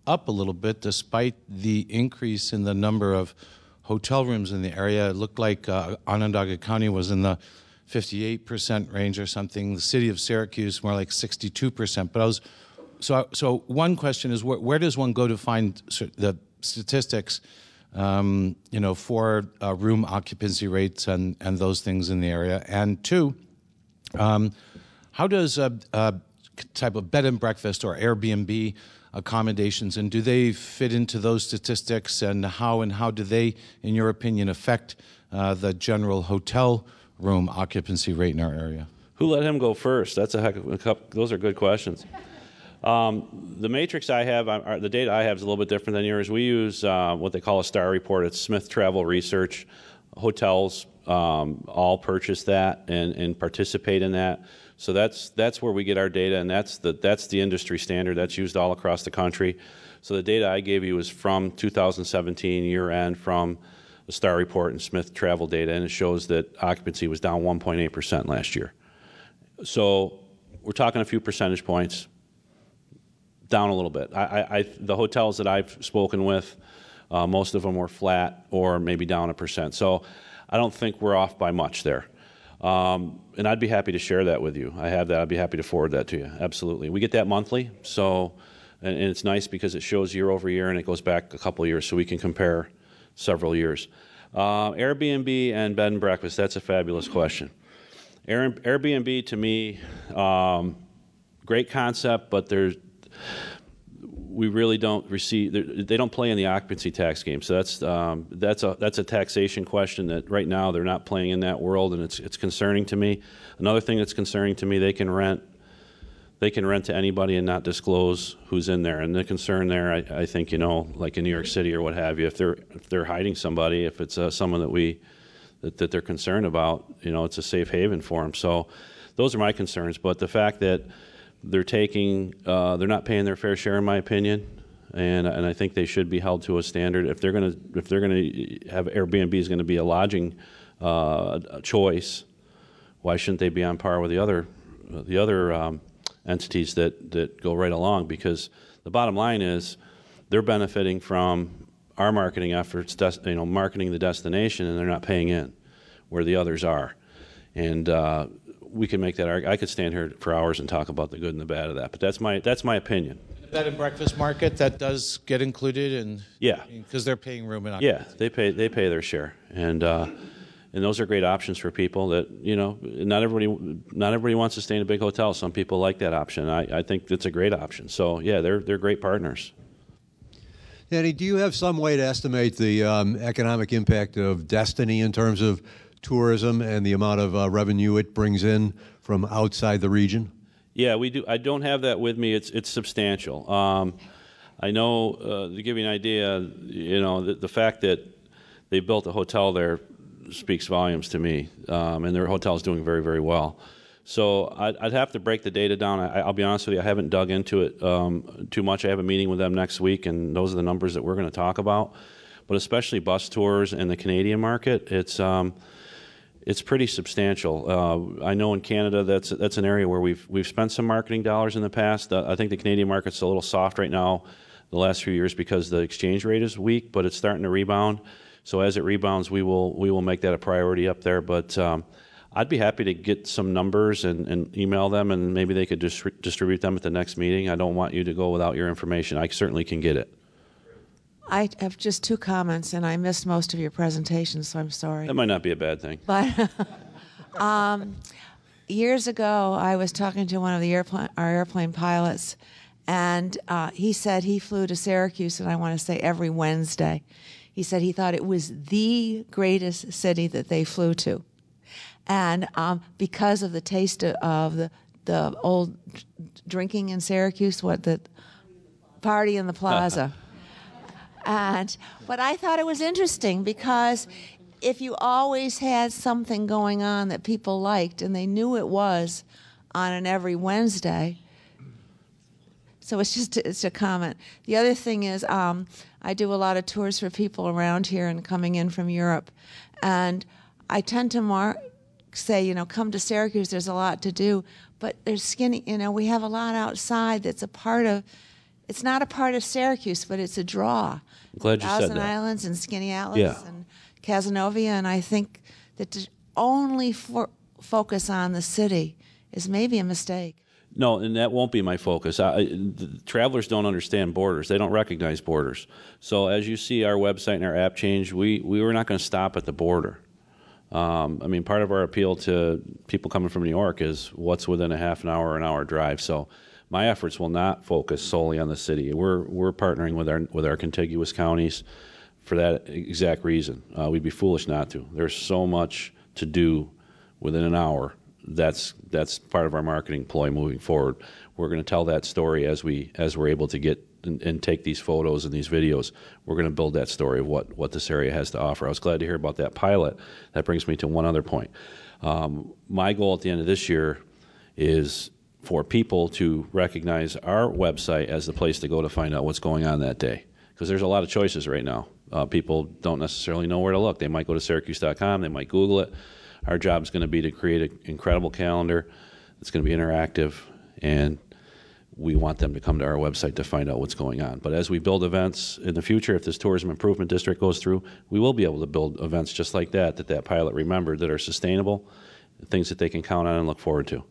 up a little bit despite the increase in the number of hotel rooms in the area. It looked like uh, Onondaga County was in the fifty-eight percent range or something. The city of Syracuse more like sixty-two percent. But I was so so. One question is where, where does one go to find the statistics, um, you know, for uh, room occupancy rates and and those things in the area? And two, um, how does a, a type of bed and breakfast or Airbnb accommodations, and do they fit into those statistics? And how and how do they, in your opinion, affect uh, the general hotel room occupancy rate in our area? Who let him go first? That's a heck of a couple. Those are good questions. Um, the matrix I have, uh, the data I have is a little bit different than yours. We use uh, what they call a STAR report. It's Smith Travel Research. Hotels um, all purchase that and, and participate in that. So that's that's where we get our data, and that's the that's the industry standard. That's used all across the country. So the data I gave you is from two thousand seventeen year end from the STAR report and Smith Travel data, and it shows that occupancy was down one point eight percent last year. So we're talking a few percentage points down a little bit. I, I, I the hotels that I've spoken with, uh, most of them were flat or maybe down a percent. So I don't think we're off by much there. Um, and I'd be happy to share that with you. I have that. I'd be happy to forward that to you. Absolutely. We get that monthly, so and, and it's nice because it shows year over year and it goes back a couple of years, so we can compare several years. Uh, Airbnb and bed and breakfast, that's a fabulous question. Air, Airbnb, to me, um, great concept, but there's we really don't receive. They don't play in the occupancy tax game, so that's um, that's a that's a taxation question that right now they're not playing in that world, and it's it's concerning to me. Another thing that's concerning to me, they can rent they can rent to anybody and not disclose who's in there. And the concern there, I, I think, you know, like in New York City or what have you, if they're if they're hiding somebody, if it's uh, someone that we that, that they're concerned about, you know, it's a safe haven for them. So those are my concerns. But the fact that they're taking, uh, they're not paying their fair share, in my opinion, and and I think they should be held to a standard. If they're going to, if they're going to have Airbnb is going to be a lodging uh, a choice, why shouldn't they be on par with the other, the other um, entities that that go right along? Because the bottom line is, they're benefiting from our marketing efforts, des- you know, marketing the destination, and they're not paying in, where the others are, and. Uh, We can make that argument. I could stand here for hours and talk about the good and the bad of that, but that's my that's my opinion. The bed and breakfast market, that does get included, and yeah, because they're paying room and occupancy. Yeah, they pay they pay their share, and uh, and those are great options for people that, you know, not everybody not everybody wants to stay in a big hotel. Some people like that option. I, I think it's a great option. So yeah, they're they're great partners. Danny, do you have some way to estimate the um, economic impact of Destiny in terms of tourism and the amount of uh, revenue it brings in from outside the region? Yeah, we do. I don't have that with me. It's it's substantial. Um, I know, uh, to give you an idea, you know, the, the fact that they built a hotel there speaks volumes to me, um, and their hotel is doing very, very well. So I'd, I'd have to break the data down. I, I'll be honest with you, I haven't dug into it um, too much. I have a meeting with them next week, and those are the numbers that we're going to talk about. But especially bus tours and the Canadian market, it's um, it's pretty substantial. Uh, I know in Canada that's that's an area where we've we've spent some marketing dollars in the past. Uh, I think the Canadian market's a little soft right now, the last few years, because the exchange rate is weak, but it's starting to rebound. So as it rebounds, we will we will make that a priority up there. But um, I'd be happy to get some numbers and, and email them, and maybe they could distri- distribute them at the next meeting. I don't want you to go without your information. I certainly can get it. I have just two comments, and I missed most of your presentation, so I'm sorry. That might not be a bad thing. But um, years ago, I was talking to one of the airplane, our airplane pilots, and uh, he said he flew to Syracuse, and I want to say every Wednesday. He said he thought it was the greatest city that they flew to. And um, because of the taste of the the old drinking in Syracuse, what the party in the plaza. And but I thought it was interesting because if you always had something going on that people liked and they knew it was on an every Wednesday. So it's just it's a comment. The other thing is um, I do a lot of tours for people around here and coming in from Europe, and I tend to mar- say, you know, come to Syracuse. There's a lot to do, but there's skinny. You know, we have a lot outside that's a part of it's not a part of Syracuse, but it's a draw. I'm glad you said Thousand that. Islands and Skinny Atlas Yeah. and Cazenovia, and I think that to only for, focus on the city is maybe a mistake. No, and that won't be my focus. I, the travelers don't understand borders. They don't recognize borders. So as you see our website and our app change, we, we were not going to stop at the border. Um, I mean, part of our appeal to people coming from New York is what's within a half an hour or an hour drive. So my efforts will not focus solely on the city. We're we're partnering with our with our contiguous counties for that exact reason. Uh, we'd be foolish not to. There's so much to do within an hour. That's that's part of our marketing ploy moving forward. We're going to tell that story as we as we're able to get and, and take these photos and these videos. We're going to build that story of what what this area has to offer. I was glad to hear about that pilot. That brings me to one other point. Um, my goal at the end of this year is for people to recognize our website as the place to go to find out what's going on that day, because there's a lot of choices right now. Uh, people don't necessarily know where to look. They might go to Syracuse dot com. They might Google it. Our job is going to be to create an incredible calendar. It's going to be interactive, and we want them to come to our website to find out what's going on. But as we build events in the future, if this tourism improvement district goes through, we will be able to build events just like that, that that pilot remembered, that are sustainable, things that they can count on and look forward to.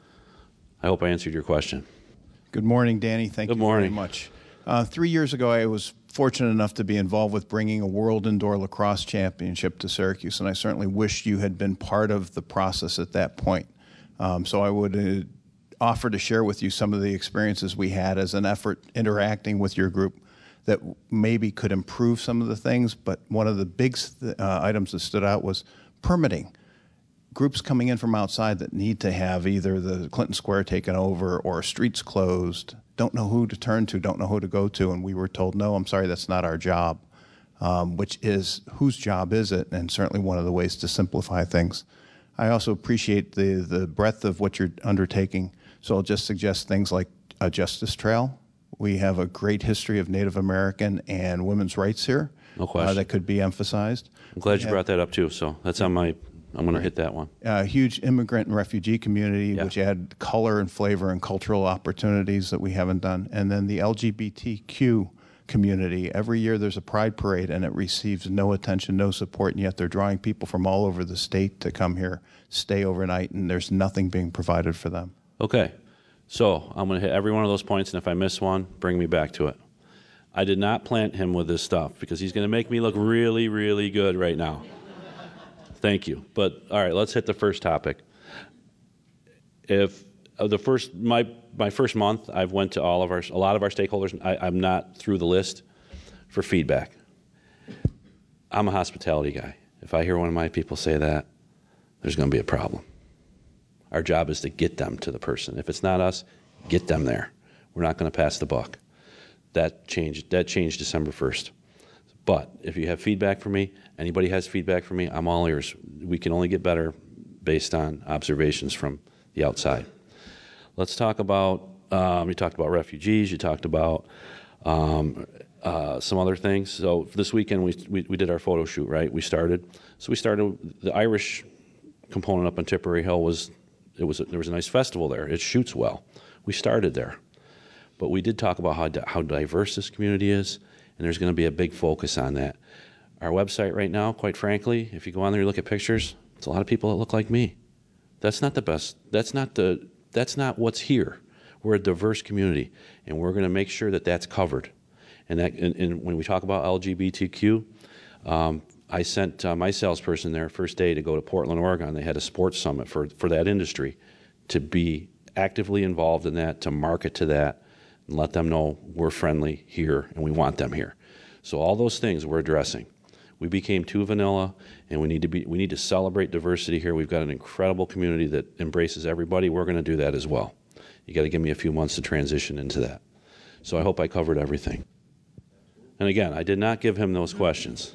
I hope I answered your question. Good morning, Danny. Thank Good you morning. very much. Uh, three years ago, I was fortunate enough to be involved with bringing a World Indoor Lacrosse Championship to Syracuse, and I certainly wish you had been part of the process at that point. Um, so I would uh, offer to share with you some of the experiences we had as an effort interacting with your group that maybe could improve some of the things, but one of the big uh, items that stood out was permitting. Groups coming in from outside that need to have either the Clinton Square taken over or streets closed, don't know who to turn to, don't know who to go to, and we were told, no, I'm sorry, that's not our job, um, which is, whose job is it? And certainly one of the ways to simplify things. I also appreciate the, the breadth of what you're undertaking, so I'll just suggest things like a justice trail. We have a great history of Native American and women's rights here. No question. Uh, that could be emphasized. I'm glad you Yeah. brought that up too, so that's on my, I'm going to hit that one. A huge immigrant and refugee community, Yeah. which add color and flavor and cultural opportunities that we haven't done. And then the L G B T Q community. Every year there's a pride parade, and it receives no attention, no support, and yet they're drawing people from all over the state to come here, stay overnight, and there's nothing being provided for them. Okay, so I'm going to hit every one of those points, and if I miss one, bring me back to it. I did not plant him with this stuff because he's going to make me look really, really good right now. Thank you. But all right, let's hit the first topic. If uh, the first my my first month, I've went to all of our a lot of our stakeholders. I, I'm not through the list for feedback. I'm a hospitality guy. If I hear one of my people say that, there's going to be a problem. Our job is to get them to the person. If it's not us, get them there. We're not going to pass the buck. That changed. That changed December first. But if you have feedback for me, anybody has feedback for me, I'm all ears. We can only get better based on observations from the outside. Let's talk about, um, you talked about refugees, you talked about um, uh, some other things. So this weekend we, we we did our photo shoot, right? We started. So we started, the Irish component up on Tipperary Hill was, it was a, there was a nice festival there. It shoots well. We started there. But we did talk about how, how diverse this community is, and there's going to be a big focus on that. Our website right now, quite frankly, if you go on there and look at pictures, it's a lot of people that look like me. That's not the best. That's not the. That's not what's here. We're a diverse community, and we're going to make sure that that's covered. And that, and, and when we talk about L G B T Q, um, I sent uh, my salesperson there first day to go to Portland, Oregon. They had a sports summit for for that industry, to be actively involved in that, to market to that, and let them know we're friendly here and we want them here. So all those things we're addressing. We became too vanilla, and we need to be. We need to celebrate diversity here. We've got an incredible community that embraces everybody. We're going to do that as well. You got to give me a few months to transition into that. So I hope I covered everything. And again, I did not give him those questions.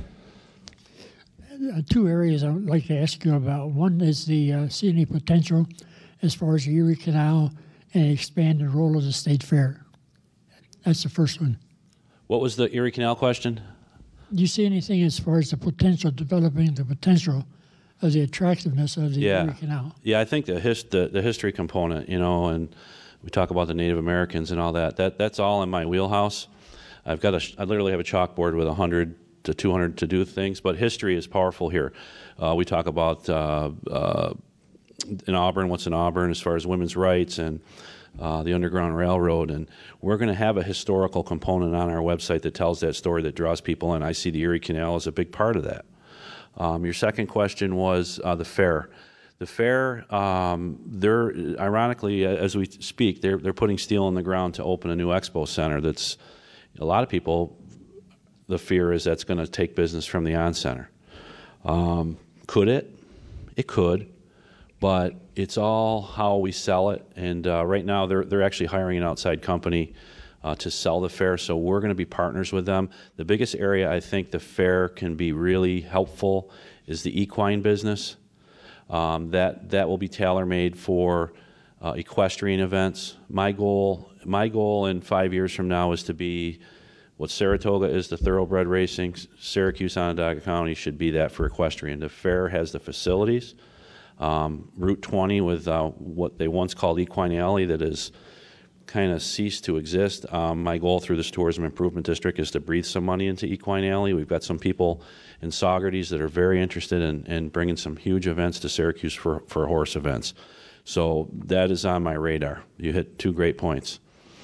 Uh, two areas I would like to ask you about. One is the uh, see any potential as far as the Erie Canal and expand the role of the state fair. That's the first one. What was the Erie Canal question? Do you see anything as far as the potential, developing the potential of the attractiveness of the Yeah. Erie Canal? Yeah, I think the, his, the the history component, you know, and we talk about the Native Americans and all that. That that's all in my wheelhouse. I've got a, I literally have a chalkboard with one hundred to two hundred to do things, but history is powerful here. Uh, we talk about uh, uh, in Auburn, what's in Auburn as far as women's rights and uh, the Underground Railroad, and we're going to have a historical component on our website that tells that story, that draws people in. I see the Erie Canal as a big part of that. Um, your second question was uh, the fair. The fair, um, they're ironically, as we speak, they're they're putting steel in the ground to open a new expo center. That's a lot of people. The fear is that's going to take business from the On Center. Um, could it? It could, but it's all how we sell it. And uh, right now, they're they're actually hiring an outside company uh, to sell the fair. So we're going to be partners with them. The biggest area I think the fair can be really helpful is the equine business. Um, that that will be tailor-made for uh, equestrian events. My goal, my goal in five years from now is to be what Saratoga is to thoroughbred racing. Syracuse, Onondaga County should be that for equestrian. The fair has the facilities. Um, Route twenty with uh, what they once called Equine Alley that has kind of ceased to exist. Um, my goal through this Tourism Improvement District is to breathe some money into Equine Alley. We've got some people in Saugerties that are very interested in, in bringing some huge events to Syracuse for, for horse events. So that is on my radar. You hit two great points.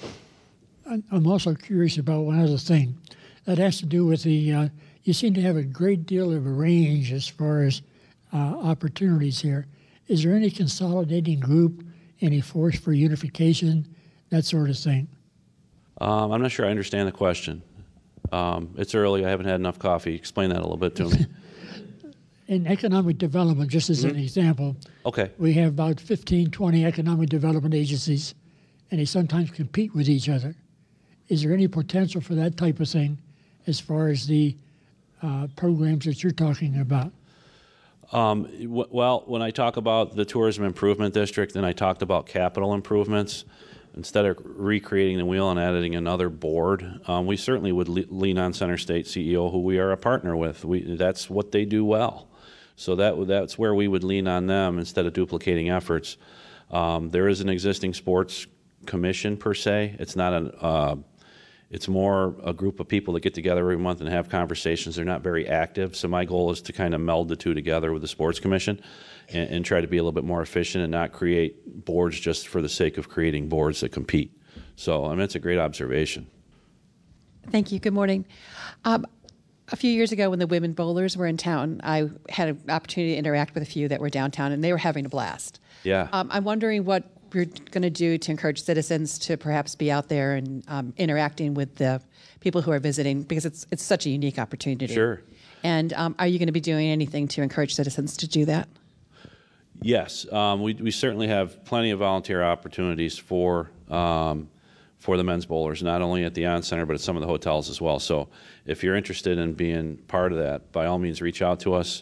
I'm also curious about one other thing. That has to do with the, uh, you seem to have a great deal of a range as far as uh, opportunities here. Is there any consolidating group, any force for unification, that sort of thing? Um, I'm not sure I understand the question. Um, it's early. I haven't had enough coffee. Explain that a little bit to me. In economic development, just as mm-hmm. an example, okay. we have about fifteen, twenty economic development agencies, and they sometimes compete with each other. Is there any potential for that type of thing as far as the uh, programs that you're talking about? Um, w- well, when I talk about the Tourism Improvement District and I talked about capital improvements, instead of recreating the wheel and adding another board, um, we certainly would le- lean on Center State C E O, who we are a partner with. We, that's what they do well. So that that's where we would lean on them instead of duplicating efforts. Um, there is an existing sports commission per se. It's not an uh, It's more a group of people that get together every month and have conversations. They're not very active. So my goal is to kind of meld the two together with the Sports Commission and, and try to be a little bit more efficient and not create boards just for the sake of creating boards that compete. So, I mean, it's a great observation. Thank you. Good morning. Um, a few years ago when the women bowlers were in town, I had an opportunity to interact with a few that were downtown, and they were having a blast. Yeah. Um, I'm wondering what we're going to do to encourage citizens to perhaps be out there and um, interacting with the people who are visiting, because it's it's such a unique opportunity. Sure. And um, are you going to be doing anything to encourage citizens to do that? Yes, um, we we certainly have plenty of volunteer opportunities for um, for the men's bowlers, not only at the On Center but at some of the hotels as well. So if you're interested in being part of that, by all means, reach out to us.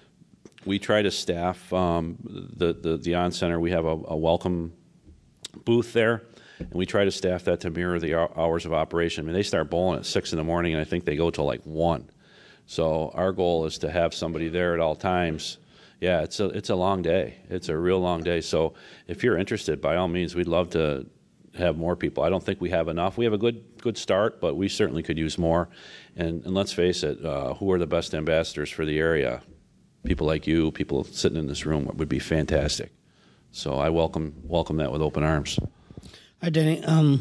We try to staff um, the, the the On Center. We have a, a welcome booth there, and we try to staff that to mirror the hours of operation. I mean, they start bowling at six in the morning, and I think they go till like one. So our goal is to have somebody there at all times. Yeah, it's a it's a long day. It's a real long day. So if you're interested, by all means, we'd love to have more people. I don't think we have enough. We have a good good start, but we certainly could use more. And, and let's face it, uh, who are the best ambassadors for the area? People like you, people sitting in this room would be fantastic. So I welcome welcome that with open arms. Hi, Danny. Um,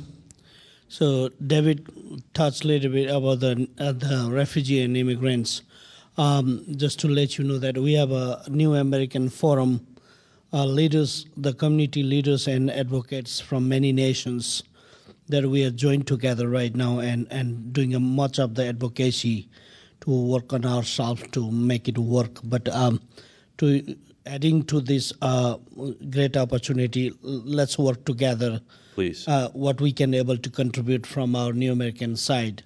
so David touched a little bit about the uh, the refugee and immigrants. Um, just to let you know that we have a New American Forum, uh, leaders, the community leaders and advocates from many nations that we are joined together right now and, and doing a much of the advocacy to work on ourselves to make it work. But um, to adding to this uh, great opportunity, let's work together. Please. Uh, what we can able to contribute from our New American side.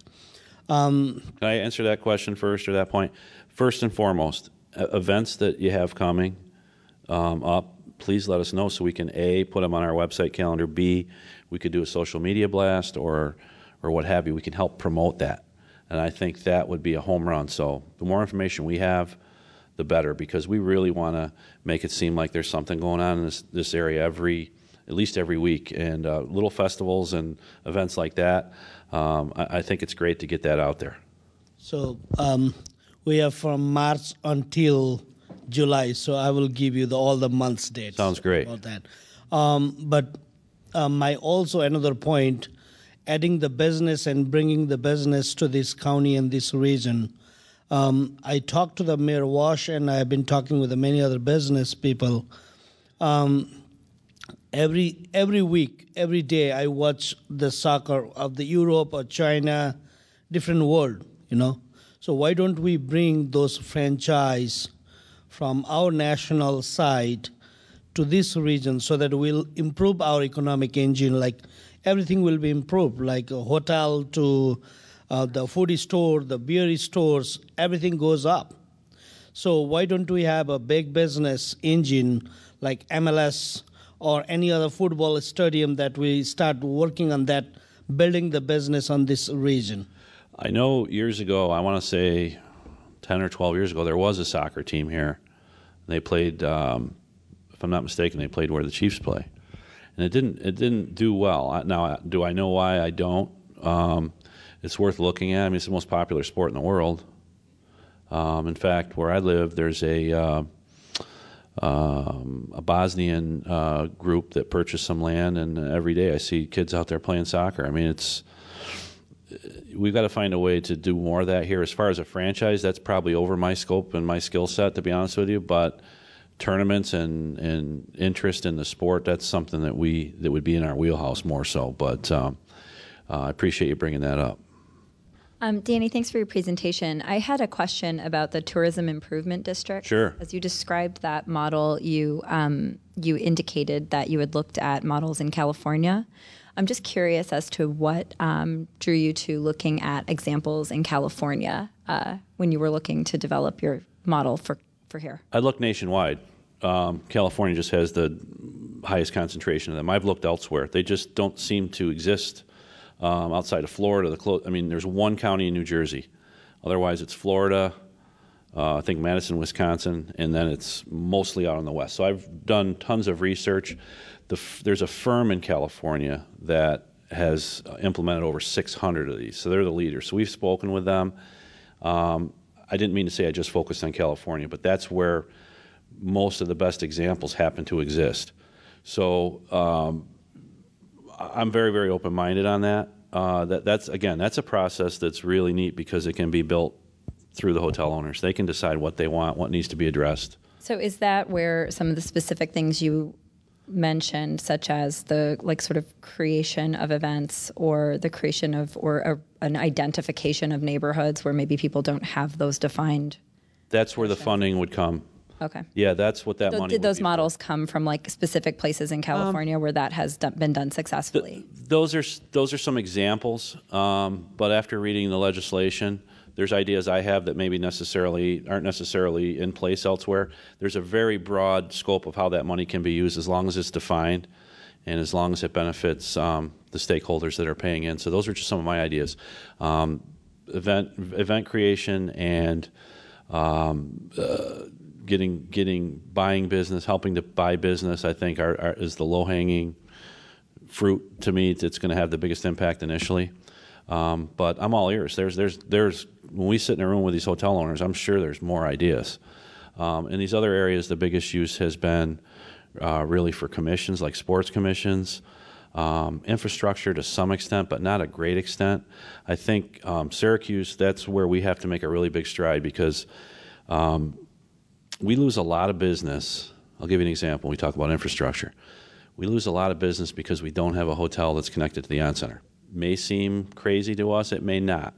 Um, Can I answer that question first or that point? First and foremost, events that you have coming um, up, please let us know so we can, A, put them on our website calendar, B, we could do a social media blast or or what have you. We can help promote that. And I think that would be a home run. So the more information we have, the better, because we really want to make it seem like there's something going on in this, this area every at least every week. And uh, little festivals and events like that, um, I, I think it's great to get that out there. So um, we have from March until July, so I will give you the, all the months dates. Sounds great. About that. Um, but um, my also another point, adding the business and bringing the business to this county and this region. Um, I talked to the Mayor Walsh, and I have been talking with the many other business people. Um, every every week, every day, I watch the soccer of the Europe or China, different world, you know. So why don't we bring those franchise from our national side to this region so that we'll improve our economic engine? Like everything will be improved, like a hotel to uh, the food store, the beer stores, everything goes up. So why don't we have a big business engine like M L S or any other football stadium that we start working on that, building the business on this region? I know years ago, I want to say ten or twelve years ago, there was a soccer team here. They played, um, if I'm not mistaken, they played where the Chiefs play. And it didn't it didn't do well. Now, do I know why? I don't. Um, it's worth looking at. I mean, it's the most popular sport in the world. Um, in fact, where I live, there's a uh, um, a Bosnian uh, group that purchased some land, and every day I see kids out there playing soccer. I mean, it's we've got to find a way to do more of that here. As far as a franchise, that's probably over my scope and my skill set, to be honest with you. But tournaments and, and interest in the sport, that's something that we that would be in our wheelhouse more so. But um, uh, I appreciate you bringing that up. Um, Danny, thanks for your presentation. I had a question about the Tourism Improvement District. Sure. As you described that model, you um, you indicated that you had looked at models in California. I'm just curious as to what um, drew you to looking at examples in California uh, when you were looking to develop your model for, for here. I looked nationwide. Um, California just has the highest concentration of them. I've looked elsewhere. They just don't seem to exist um, outside of Florida. The clo- I mean, there's one county in New Jersey. Otherwise, it's Florida, uh, I think Madison, Wisconsin, and then it's mostly out in the west. So I've done tons of research. The f- there's a firm in California that has uh, implemented over six hundred of these. So they're the leaders. So we've spoken with them. Um, I didn't mean to say I just focused on California, but that's where most of the best examples happen to exist. So um, I'm very, very open-minded on that. Uh, that. That's, again, that's a process that's really neat because it can be built through the hotel owners. They can decide what they want, what needs to be addressed. So is that where some of the specific things you mentioned, such as the like sort of creation of events or the creation of or a, an identification of neighborhoods where maybe people don't have those defined? That's where the funding would come. Okay. Yeah, that's what that So money did would those be models come from like specific places in California Um, where that has done, been done successfully? Th- those are those are some examples. Um, but after reading the legislation, there's ideas I have that maybe necessarily aren't necessarily in place elsewhere. There's a very broad scope of how that money can be used as long as it's defined and as long as it benefits um, the stakeholders that are paying in. So those are just some of my ideas. Um, event event creation and um, uh, getting getting buying business, helping to buy business, I think are, are, is the low-hanging fruit to me. It's going to have the biggest impact initially. Um, but I'm all ears. There's, there's, there's. When we sit in a room with these hotel owners, I'm sure there's more ideas. Um, in these other areas, the biggest use has been uh, really for commissions, like sports commissions, um, infrastructure to some extent, but not a great extent. I think um, Syracuse, that's where we have to make a really big stride because um, we lose a lot of business. I'll give you an example. We talk about infrastructure. We lose a lot of business because we don't have a hotel that's connected to the On Center. May seem crazy to us, it may not,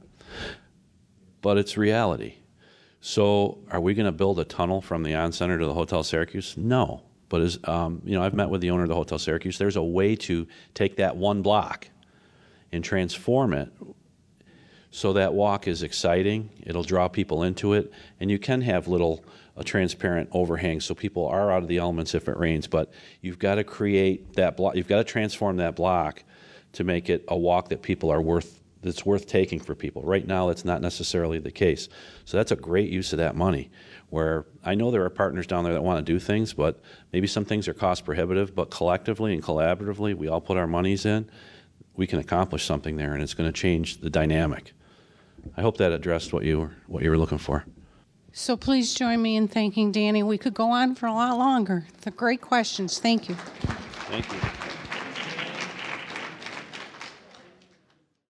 but it's reality. So are we going to build a tunnel from the On Center to the Hotel Syracuse? No, but as um, you know, I've met with the owner of the Hotel Syracuse. There's a way to take that one block and transform it so that walk is exciting, it'll draw people into it, and you can have little a transparent overhang so people are out of the elements if it rains, but you've got to create that block, you've got to transform that block to make it a walk that people are worth that's worth taking for people. Right now, that's not necessarily the case. So that's a great use of that money, where I know there are partners down there that want to do things, but maybe some things are cost prohibitive, but collectively and collaboratively, we all put our monies in, we can accomplish something there, and it's going to change the dynamic. I hope that addressed what you were, what you were looking for. So please join me in thanking Danny. We could go on for a lot longer. The great questions. Thank you. Thank you.